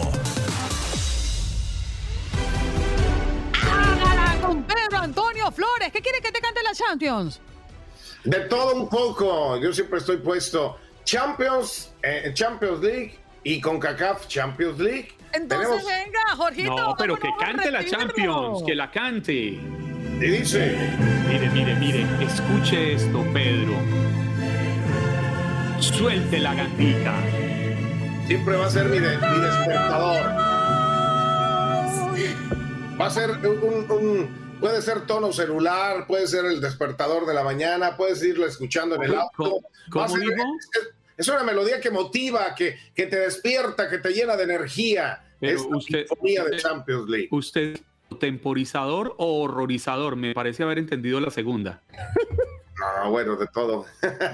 Hágala con Pedro Antonio Flores. ¿Qué quiere que te cante la Champions? De todo un poco. Yo siempre estoy puesto Champions, eh, Champions League y CONCACAF Champions League. Entonces Tenemos... venga, Jorgito. No, pero que vámonos a cante la recibirlo. Champions, que la cante. Y dice... Mire, mire, mire, escuche esto, Pedro. Suelte la gandita. Siempre va a ser mi, de- mi despertador. Va a ser un, un- puede ser tono celular, puede ser el despertador de la mañana, puedes irla escuchando en el auto. ¿Cómo- Va a cómo ser- dijo? es, es una melodía que motiva, que, que te despierta, que te llena de energía. Pero es la usted- sinfonía de usted- Champions League. ¿Usted temporizador o horrorizador? Me parece haber entendido la segunda. No, bueno, de todo.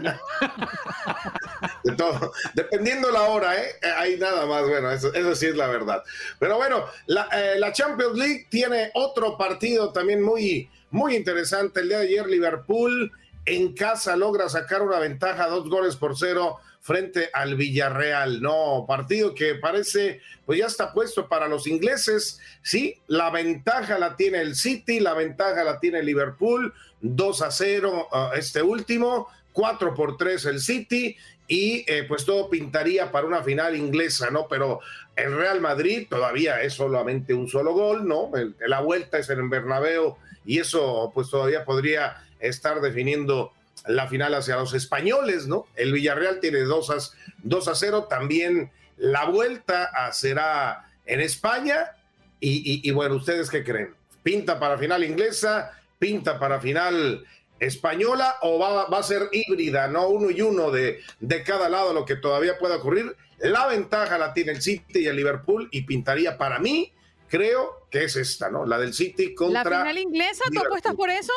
De todo. Dependiendo la hora, ¿eh? Hay nada más, bueno, eso, eso sí es la verdad. Pero bueno, la, eh, la Champions League tiene otro partido también muy, muy interesante. El día de ayer Liverpool en casa logra sacar una ventaja, dos goles por cero frente al Villarreal. No, partido que parece, pues ya está puesto para los ingleses. Sí, la ventaja la tiene el City, la ventaja la tiene el Liverpool, dos a cero uh, este último, cuatro por tres el City, y eh, pues todo pintaría para una final inglesa, ¿no? Pero el Real Madrid todavía es solamente un solo gol, ¿no? El, la vuelta es en el Bernabéu, y eso pues todavía podría estar definiendo la final hacia los españoles, ¿no? El Villarreal tiene dos a cero, también la vuelta a, será en España, y, y, y bueno, ¿ustedes qué creen? ¿Pinta para final inglesa? ¿Pinta para final española? ¿O va, va a ser híbrida, no? Uno y uno de, de cada lado, lo que todavía pueda ocurrir. La ventaja la tiene el City y el Liverpool, y pintaría para mí, creo que es esta, ¿no? La del City contra... ¿La final inglesa? ¿Tú Liverpool. apuestas por eso?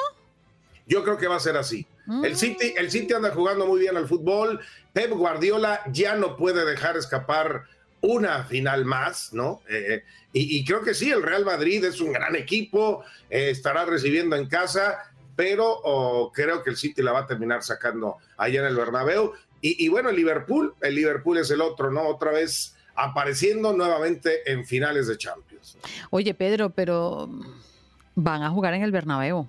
Yo creo que va a ser así. Mm. El City, el City anda jugando muy bien al fútbol. Pep Guardiola ya no puede dejar escapar una final más, ¿no? Eh, y, y creo que sí, el Real Madrid es un gran equipo, eh, estará recibiendo en casa, pero oh, creo que el City la va a terminar sacando allá en el Bernabéu. Y, y bueno, el Liverpool, el Liverpool es el otro, ¿no? Otra vez apareciendo nuevamente en finales de Champions. Oye, Pedro, pero van a jugar en el Bernabéu.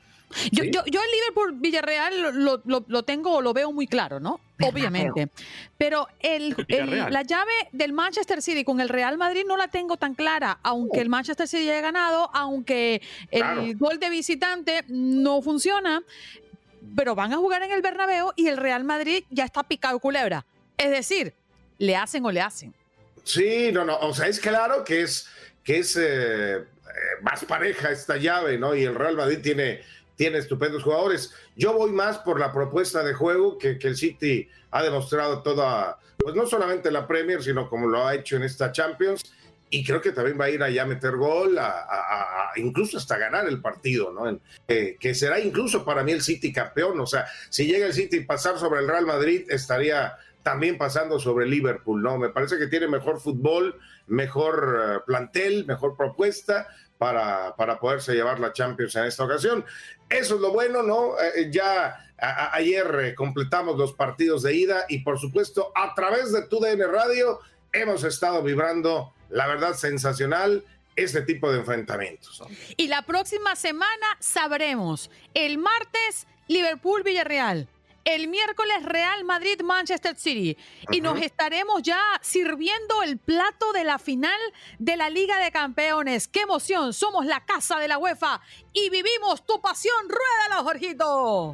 Yo, Sí. yo, yo el Liverpool Villarreal lo, lo, lo tengo, lo veo muy claro, ¿no? Obviamente. Pero el, El el- Villarreal. la llave del Manchester City con el Real Madrid no la tengo tan clara, aunque el Manchester City haya ganado, aunque el Claro. gol de visitante no funciona, pero van a jugar en el Bernabéu y el Real Madrid ya está picado culebra. Es decir, le hacen o le hacen. Sí, no, no, o sea, es claro que es, que es eh, eh, más pareja esta llave, ¿no? Y el Real Madrid tiene, tiene estupendos jugadores. Yo voy más por la propuesta de juego que, que el City ha demostrado toda, pues no solamente en la Premier, sino como lo ha hecho en esta Champions, y creo que también va a ir allá a meter gol, a, a- a- incluso hasta ganar el partido, ¿no? En- eh, que será incluso para mí el City campeón, o sea, si llega el City a pasar sobre el Real Madrid, estaría también pasando sobre el Liverpool, ¿no? Me parece que tiene mejor fútbol, mejor eh, plantel, mejor propuesta para, para poderse llevar la Champions en esta ocasión. Eso es lo bueno, ¿no? Eh, ya a- a- ayer eh, completamos los partidos de ida, y por supuesto a través de TUDN Radio hemos estado vibrando, la verdad, sensacional este tipo de enfrentamientos, ¿no? Y la próxima semana sabremos. El martes, Liverpool Villarreal. El miércoles, Real Madrid Manchester City. Y nos estaremos ya sirviendo el plato de la final de la Liga de Campeones. ¡Qué emoción! Somos la casa de la UEFA y vivimos tu pasión. ¡Ruédalo, Jorgito!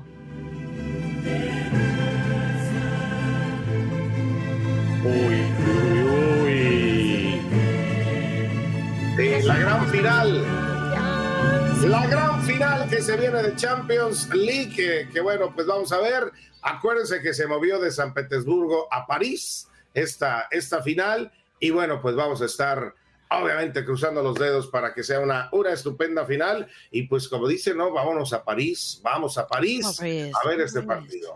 Uy, uy, uy. Eh, la gran final. La gran final que se viene de Champions League, que, que bueno, pues vamos a ver. Acuérdense que se movió de San Petersburgo a París esta, esta final, y bueno, pues vamos a estar obviamente cruzando los dedos para que sea una, una estupenda final, y pues como dicen, ¿no? Vámonos a París, vamos a París A París. a ver este partido.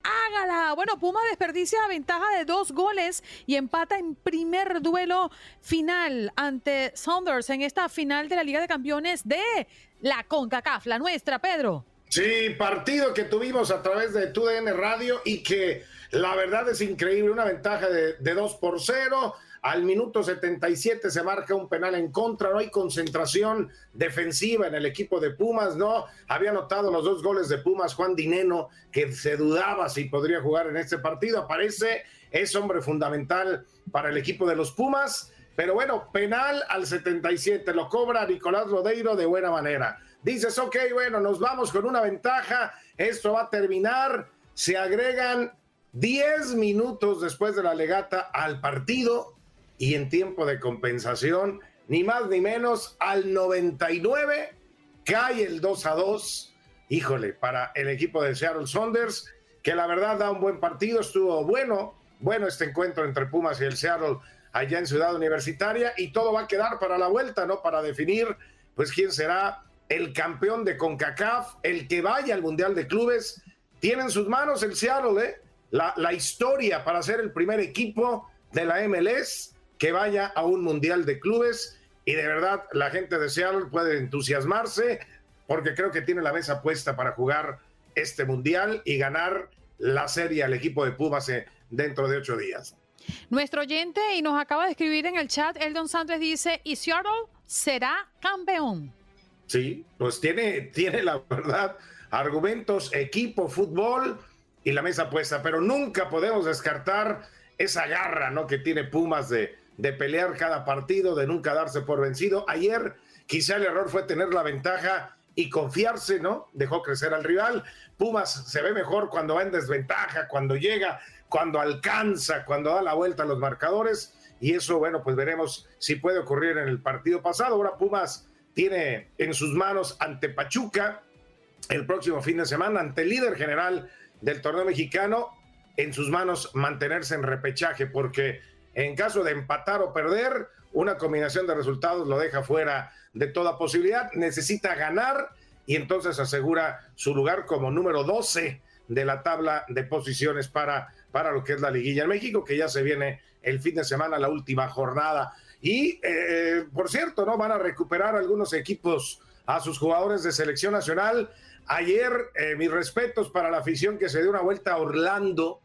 hágala. Bueno, Puma desperdicia ventaja de dos goles y empata en primer duelo final ante Sounders en esta final de la Liga de Campeones de la CONCACAF, la nuestra, Pedro. Sí, partido que tuvimos a través de T U D N Radio y que la verdad es increíble, una ventaja de, de dos por cero. Al minuto setenta y siete se marca un penal en contra, no hay concentración defensiva en el equipo de Pumas, no, había anotado los dos goles de Pumas Juan Dineno, que se dudaba si podría jugar en este partido, aparece, es hombre fundamental para el equipo de los Pumas, pero bueno, penal al setenta y siete, lo cobra Nicolás Lodeiro de buena manera. Dices, ok, bueno, nos vamos con una ventaja, esto va a terminar, se agregan diez minutos después de la legata al partido, y en tiempo de compensación, ni más ni menos, al noventa y nueve cae el dos a dos. Híjole, para el equipo de Seattle Sounders, que la verdad da un buen partido, estuvo bueno, bueno este encuentro entre Pumas y el Seattle allá en Ciudad Universitaria, y todo va a quedar para la vuelta, ¿no? Para definir, pues, quién será el campeón de CONCACAF, el que vaya al Mundial de Clubes. Tiene en sus manos el Seattle, ¿eh? La, la historia para ser el primer equipo de la M L S que vaya a un Mundial de Clubes, y de verdad la gente de Seattle puede entusiasmarse porque creo que tiene la mesa puesta para jugar este Mundial y ganar la serie al equipo de Pumas dentro de ocho días. Nuestro oyente, y nos acaba de escribir en el chat, Eldon Santos dice, ¿y Seattle será campeón? Sí, pues tiene, tiene la verdad argumentos, equipo, fútbol y la mesa puesta, pero nunca podemos descartar esa garra, ¿no?, que tiene Pumas de de pelear cada partido, de nunca darse por vencido. Ayer quizá el error fue tener la ventaja y confiarse, ¿no? Dejó crecer al rival. Pumas se ve mejor cuando va en desventaja, cuando llega, cuando alcanza, cuando da la vuelta a los marcadores, y eso, bueno, pues veremos si puede ocurrir en el partido pasado. Ahora Pumas tiene en sus manos ante Pachuca el próximo fin de semana, ante el líder general del torneo mexicano, en sus manos mantenerse en repechaje, porque en caso de empatar o perder, una combinación de resultados lo deja fuera de toda posibilidad. Necesita ganar y entonces asegura su lugar como número doce de la tabla de posiciones para, para lo que es la liguilla en México, que ya se viene el fin de semana, la última jornada. Y, eh, por cierto, ¿no?, van a recuperar algunos equipos a sus jugadores de selección nacional. Ayer, eh, mis respetos para la afición que se dio una vuelta a Orlando,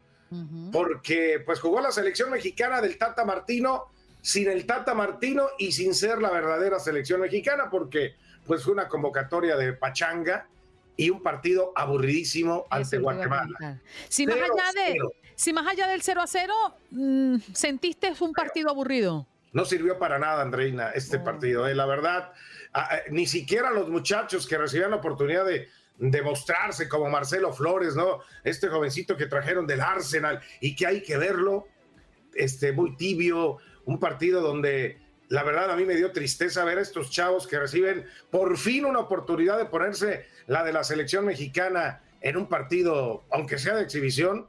porque pues jugó la selección mexicana del Tata Martino sin el Tata Martino y sin ser la verdadera selección mexicana, porque pues fue una convocatoria de pachanga y un partido aburridísimo ante Eso Guatemala. Si más, allá de, si más allá del cero a cero, mmm, ¿sentiste un partido aburrido? No sirvió para nada, Andreina, este oh. partido, eh, la verdad, a, a, ni siquiera los muchachos que recibían la oportunidad de demostrarse, como Marcelo Flores, ¿no? Este jovencito que trajeron del Arsenal y que hay que verlo, este, muy tibio, un partido donde la verdad a mí me dio tristeza ver a estos chavos que reciben por fin una oportunidad de ponerse la de la selección mexicana en un partido, aunque sea de exhibición,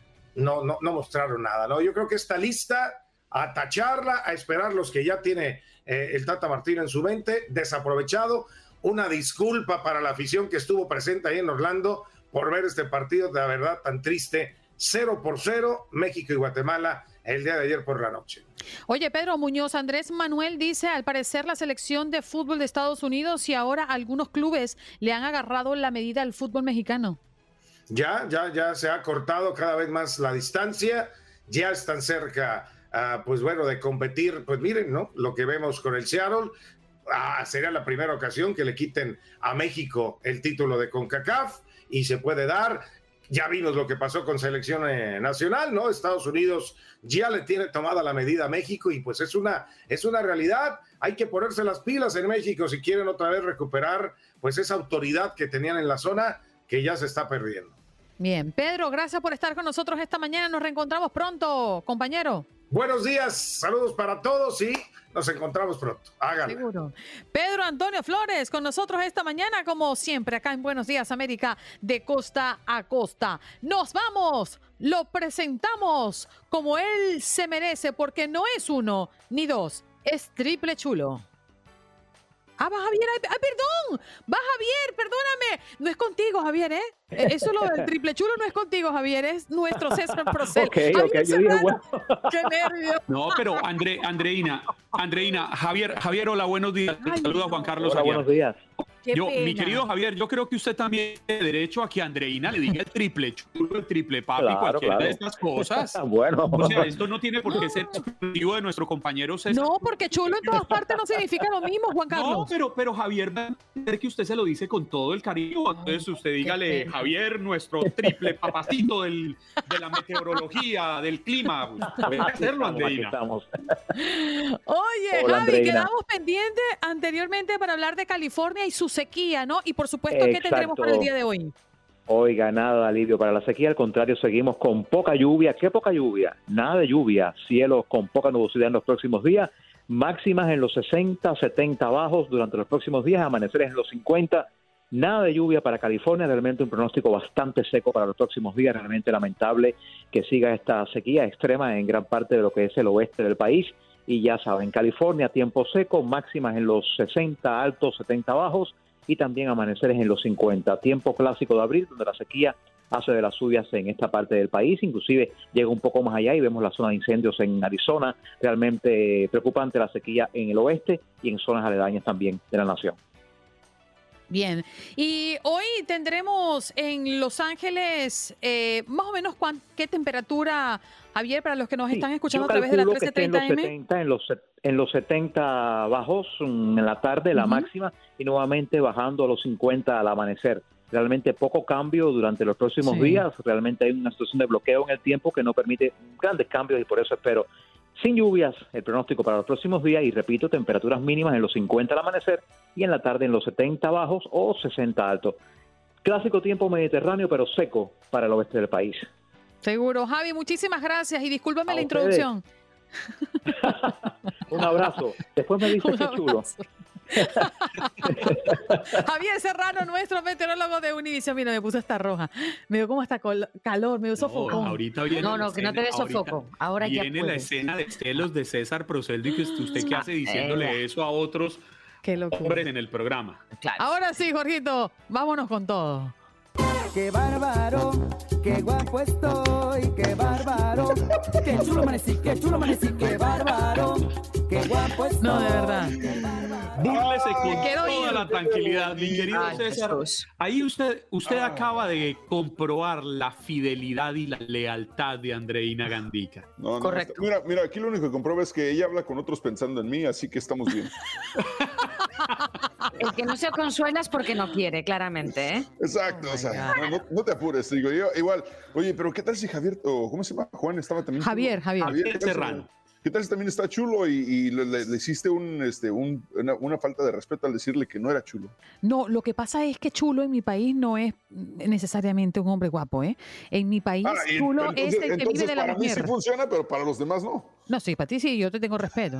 no, no, no mostraron nada, ¿no? Yo creo que esta lista, a tacharla, a esperar los que ya tiene eh, el Tata Martino en su mente, desaprovechado. Una disculpa para la afición que estuvo presente ahí en Orlando por ver este partido de la verdad tan triste. Cero por cero, México y Guatemala el día de ayer por la noche. Oye, Pedro Muñoz, Andrés Manuel dice, al parecer la selección de fútbol de Estados Unidos y ahora algunos clubes le han agarrado la medida al fútbol mexicano. Ya, ya, ya se ha cortado cada vez más la distancia, ya están cerca, uh, pues bueno, de competir. Pues miren, ¿no?, lo que vemos con el Seattle. Ah, sería la primera ocasión que le quiten a México el título de CONCACAF y se puede dar. Ya vimos lo que pasó con selección eh, nacional, ¿no? Estados Unidos ya le tiene tomada la medida a México y pues es una, es una realidad. Hay que ponerse las pilas en México si quieren otra vez recuperar pues esa autoridad que tenían en la zona, que ya se está perdiendo. Bien, Pedro, gracias por estar con nosotros esta mañana. Nos reencontramos pronto, compañero. Buenos días, saludos para todos y nos encontramos pronto. Háganlo. Seguro. Pedro Antonio Flores con nosotros esta mañana, como siempre, acá en Buenos Días América, de costa a costa. Nos vamos, lo presentamos como él se merece, porque no es uno ni dos, es triple chulo. Ah, va Javier, ay, ay, perdón, va Javier, perdóname. No es contigo, Javier, ¿eh? Eh, Eso lo del triple chulo no es contigo, Javier, es nuestro César Procel. Ok, Javier ok, yo dije, Serrano, bueno. qué nervio. No, pero Andre, Andreina, Andreina, Javier, Javier, hola, buenos días. Ay, Saluda a Juan Carlos. Hola, Aguiar. buenos días. Qué Yo, mi pena. querido Javier, yo creo que usted también tiene derecho a que Andreina le diga el triple chulo, el triple papi, Claro, cualquiera claro. de estas cosas. Bueno. O sea, esto no tiene por qué ser exclusivo de nuestro compañero César. No, porque chulo en todas partes no significa lo mismo, Juan Carlos. No, pero, pero Javier va a entender que usted se lo dice con todo el cariño. Entonces usted dígale, Javier, nuestro triple papacito del, de la meteorología, del clima. Puede hacerlo, Aquí Andreina. estamos. Oye, Hola, Javi, Andreina. quedamos pendientes anteriormente para hablar de California y su sequía, ¿no? Y por supuesto, ¿qué tendremos Exacto. para el día de hoy? Oiga, nada de alivio para la sequía, al contrario, seguimos con poca lluvia. ¿Qué poca lluvia? Nada de lluvia, cielos con poca nubosidad en los próximos días, máximas en los sesenta, setenta bajos durante los próximos días, amaneceres en los cincuenta, nada de lluvia para California, realmente un pronóstico bastante seco para los próximos días, realmente lamentable que siga esta sequía extrema en gran parte de lo que es el oeste del país. Y ya saben, California, tiempo seco, máximas en los sesenta altos, setenta bajos, y también amaneceres en los cincuenta. Tiempo clásico de abril, donde la sequía hace de las suyas en esta parte del país, inclusive llega un poco más allá y vemos la zona de incendios en Arizona, realmente preocupante la sequía en el oeste y en zonas aledañas también de la nación. Bien, y hoy tendremos en Los Ángeles eh, más o menos cuán- qué temperatura, Javier, para los que nos Sí, están escuchando yo a través de la calculo que esté trece treinta en los M. setenta, en los, set- en los setenta bajos mm, en la tarde, la Ujú. máxima, y nuevamente bajando a los cincuenta al amanecer. Realmente poco cambio durante los próximos Sí. días, realmente hay una situación de bloqueo en el tiempo que no permite grandes cambios y por eso espero sin lluvias el pronóstico para los próximos días y repito, temperaturas mínimas en los cincuenta al amanecer y en la tarde en los setenta bajos o sesenta altos. Clásico tiempo mediterráneo pero seco para el oeste del país. Seguro. Javi, muchísimas gracias y discúlpame A la ustedes. introducción. Un abrazo. Después me dices Un qué chulo. abrazo. Javier Serrano, nuestro meteorólogo de Univision. Mira, me puse esta roja. Me dio como hasta col- calor, me dio sofocón. Ahorita viene No, la no, que no te escena- des sofoco. ahorita Ahora ya viene la puedes. escena de celos de César Proseldo y que usted qué hace diciéndole eso a otros Qué locura. hombres en el programa. Ahora sí, Jorgito, vámonos con todo. Qué bárbaro, qué guapo estoy, qué bárbaro, qué chulo amanecí, qué chulo amanecí, qué bárbaro, qué guapo estoy. No, de verdad. Búrlese con Me quiero toda ir. la tranquilidad, mi querido Ay, César. Jesús. Ahí usted, usted acaba de comprobar la fidelidad y la lealtad de Andreina Gandica. No, no, Correcto. está- mira, mira, aquí lo único que comprueba es que ella habla con otros pensando en mí, así que estamos bien. El que no se consuela es porque no quiere, claramente, ¿eh? Exacto, Oh o sea, no, no- no te apures, digo yo, igual, oye, pero ¿qué tal si Javier, o ¿cómo se llama? Juan estaba también. Javier, chulo? Javier. ¿qué tal si- Serrano. ¿Qué tal si también está chulo y, y le, le- le hiciste un, este, un- una, una falta de respeto al decirle que no era chulo? No, lo que pasa es que chulo en mi país no es necesariamente un hombre guapo, ¿eh? En mi país, Ah, y chulo entonces- es el que vive entonces de la para mí sí mujer. funciona, pero para los demás no. No, sí, para ti sí, yo te tengo respeto.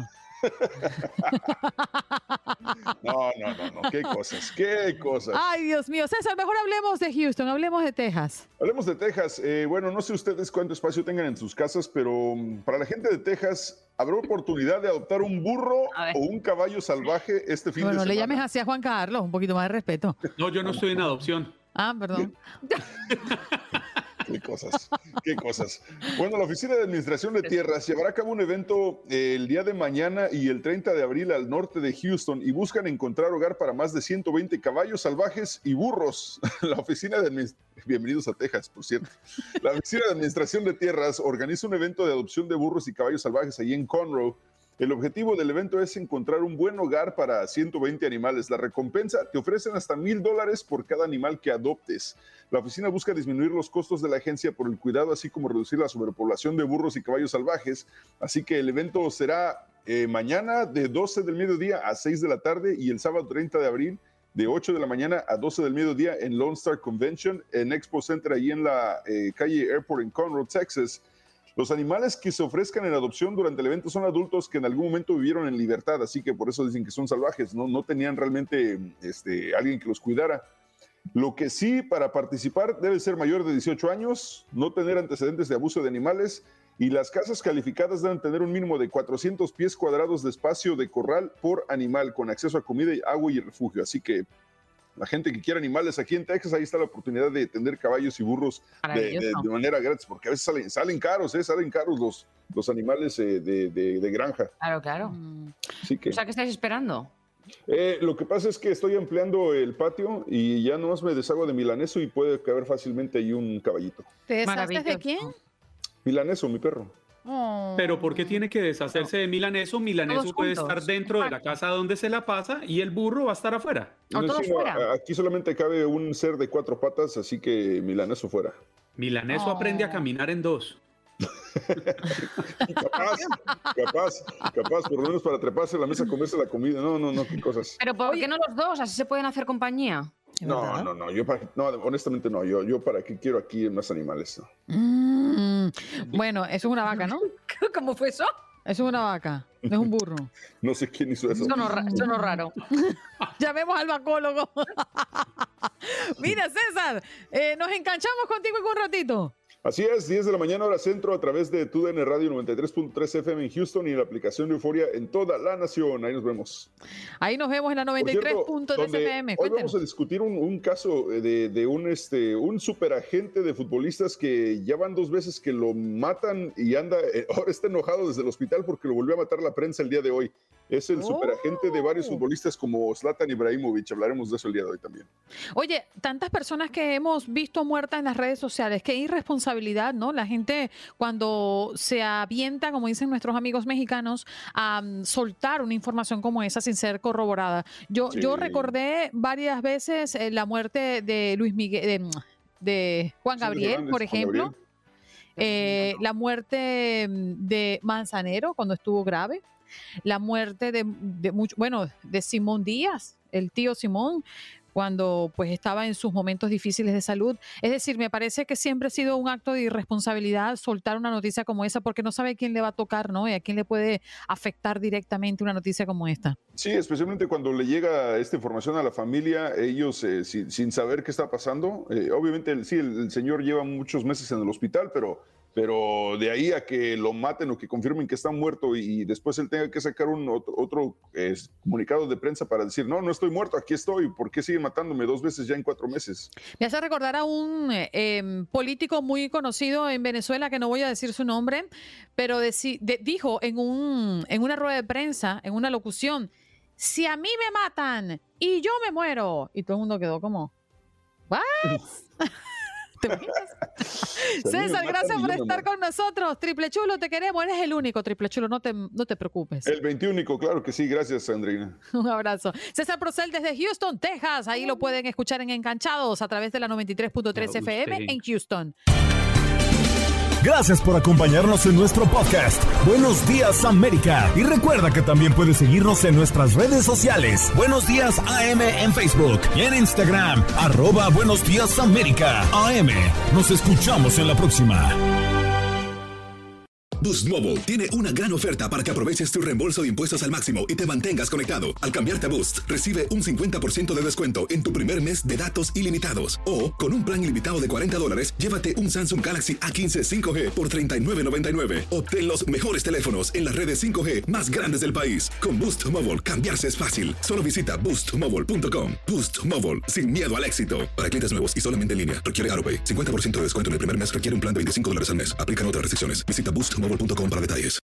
No, no, no, no, qué cosas, qué cosas. Ay, Dios mío. César, mejor hablemos de Houston, hablemos de Texas. Hablemos de Texas. Eh, bueno, no sé ustedes cuánto espacio tengan en sus casas, pero mm, para la gente de Texas, ¿habrá oportunidad de adoptar un burro A ver. o un caballo salvaje este fin Bueno, de le semana? llames así a Juan Carlos, un poquito más de respeto. No, yo no estoy en adopción. Ah, perdón. Qué cosas, qué cosas. Bueno, la Oficina de Administración de Tierras llevará a cabo un evento eh, el día de mañana y el treinta de abril al norte de Houston y buscan encontrar hogar para más de ciento veinte caballos salvajes y burros. La Oficina de Administración... Bienvenidos a Texas, por cierto. La Oficina de Administración de Tierras organiza un evento de adopción de burros y caballos salvajes allí en Conroe. El objetivo del evento es encontrar un buen hogar para ciento veinte animales. La recompensa, te ofrecen hasta mil dólares por cada animal que adoptes. La oficina busca disminuir los costos de la agencia por el cuidado, así como reducir la sobrepoblación de burros y caballos salvajes. Así que el evento será eh, mañana de doce del mediodía a seis de la tarde y el sábado treinta de abril de ocho de la mañana a doce del mediodía en Lone Star Convention, en Expo Center, ahí en la eh, calle Airport en Conroe, Texas. Los animales que se ofrezcan en adopción durante el evento son adultos que en algún momento vivieron en libertad, así que por eso dicen que son salvajes, no, no tenían realmente este, alguien que los cuidara. Lo que sí, para participar debe ser mayor de dieciocho años, no tener antecedentes de abuso de animales y las casas calificadas deben tener un mínimo de cuatrocientos pies cuadrados de espacio de corral por animal, con acceso a comida, y agua y refugio. Así que la gente que quiera animales aquí en Texas, ahí está la oportunidad de tener caballos y burros de, de, de manera gratis, porque a veces salen, salen caros, ¿eh? Salen caros los, los animales eh, de, de, de granja. Claro, claro. Así que, O sea, ¿qué estáis esperando? eh, lo que pasa es que estoy ampliando el patio y ya nomás me deshago de milaneso y puede caber fácilmente ahí un caballito. ¿Te deshaces de quién? Milaneso, mi perro. Oh. Pero ¿por qué tiene que deshacerse de Milaneso? Milaneso Todos puede juntos. estar dentro de la casa donde se la pasa y el burro va a estar afuera. O No, todos sí, no, fuera. aquí solamente cabe un ser de cuatro patas, así que milaneso fuera. Milaneso Oh. aprende a caminar en dos. Capaz, capaz, capaz, por lo menos para treparse a la mesa a comerse la comida. No, no, no, qué cosas. Pero ¿por qué no los dos? Así se pueden hacer compañía. No, no, no, yo para, no, honestamente no, yo, yo para qué quiero aquí más animales. No. Mm, bueno, eso es una vaca, ¿no? ¿Cómo fue eso? Eso es una vaca, no es un burro. No sé quién hizo eso. Sonó, ra- sonó raro. Llamemos al vacólogo. Mira, César, eh, nos enganchamos contigo en un ratito. Así es, diez de la mañana hora centro a través de T U D N Radio noventa y tres punto tres F M en Houston y en la aplicación de Euforia en toda la nación. Ahí nos vemos. Ahí nos vemos en la noventa y tres punto tres donde F M. Hoy Cuéntenos. vamos a discutir un, un caso de, de un, este, un superagente de futbolistas que ya van dos veces que lo matan y anda, eh, ahora está enojado desde el hospital porque lo volvió a matar la prensa el día de hoy. Es el Oh. superagente de varios futbolistas como Zlatan Ibrahimovic. Hablaremos de eso el día de hoy también. Oye, tantas personas que hemos visto muertas en las redes sociales, qué irresponsabilidad, ¿no? La gente cuando se avienta, como dicen nuestros amigos mexicanos, a um, soltar una información como esa sin ser corroborada. Yo, Sí. yo recordé varias veces eh, la muerte de Luis Miguel, de, de Juan Sí, Gabriel, Hernández, por Juan ejemplo. Gabriel. Eh, la muerte de Manzanero cuando estuvo grave. La muerte de, de mucho, bueno, de Simón Díaz, el tío Simón, cuando pues estaba en sus momentos difíciles de salud. Es decir, me parece que siempre ha sido un acto de irresponsabilidad soltar una noticia como esa porque no sabe a quién le va a tocar, ¿no? Y a quién le puede afectar directamente una noticia como esta. Sí, especialmente cuando le llega esta información a la familia, ellos eh, sin, sin saber qué está pasando. Eh, obviamente, el, sí, el, el señor lleva muchos meses en el hospital, pero, pero de ahí a que lo maten o que confirmen que está muerto y, y después él tenga que sacar un otro, otro eh, comunicado de prensa para decir, no, no estoy muerto, aquí estoy, ¿por qué siguen matándome dos veces ya en cuatro meses? Me hace recordar a un eh, eh, político muy conocido en Venezuela, que no voy a decir su nombre, pero deci- de- dijo en, un, en una rueda de prensa, en una locución, si a mí me matan y yo me muero. Y todo el mundo quedó como, ¿what? ¿Te imaginas? César, gracias por estar con nosotros. Triple Chulo, te queremos. Eres el único, Triple Chulo, no te, no te preocupes. El veintiúnico, claro que sí, gracias, Andreina. Un abrazo. César Procel desde Houston, Texas. Ahí lo pueden escuchar en Enganchados a través de la noventa y tres punto tres F M en Houston. Gracias por acompañarnos en nuestro podcast. Buenos Días América. Y recuerda que también puedes seguirnos en nuestras redes sociales. Buenos Días A M en Facebook y en Instagram. Arroba Buenos Días América. A M. Nos escuchamos en la próxima. Boost Mobile tiene una gran oferta para que aproveches tu reembolso de impuestos al máximo y te mantengas conectado. Al cambiarte a Boost, recibe un cincuenta por ciento de descuento en tu primer mes de datos ilimitados. O, con un plan ilimitado de cuarenta dólares, llévate un Samsung Galaxy A quince cinco G por treinta y nueve noventa y nueve. Obtén los mejores teléfonos en las redes cinco G más grandes del país. Con Boost Mobile, cambiarse es fácil. Solo visita boost mobile punto com. Boost Mobile, sin miedo al éxito. Para clientes nuevos y solamente en línea, requiere AutoPay. cincuenta por ciento de descuento en el primer mes requiere un plan de veinticinco dólares al mes. Aplican otras restricciones. Visita boost mobile punto com para detalles.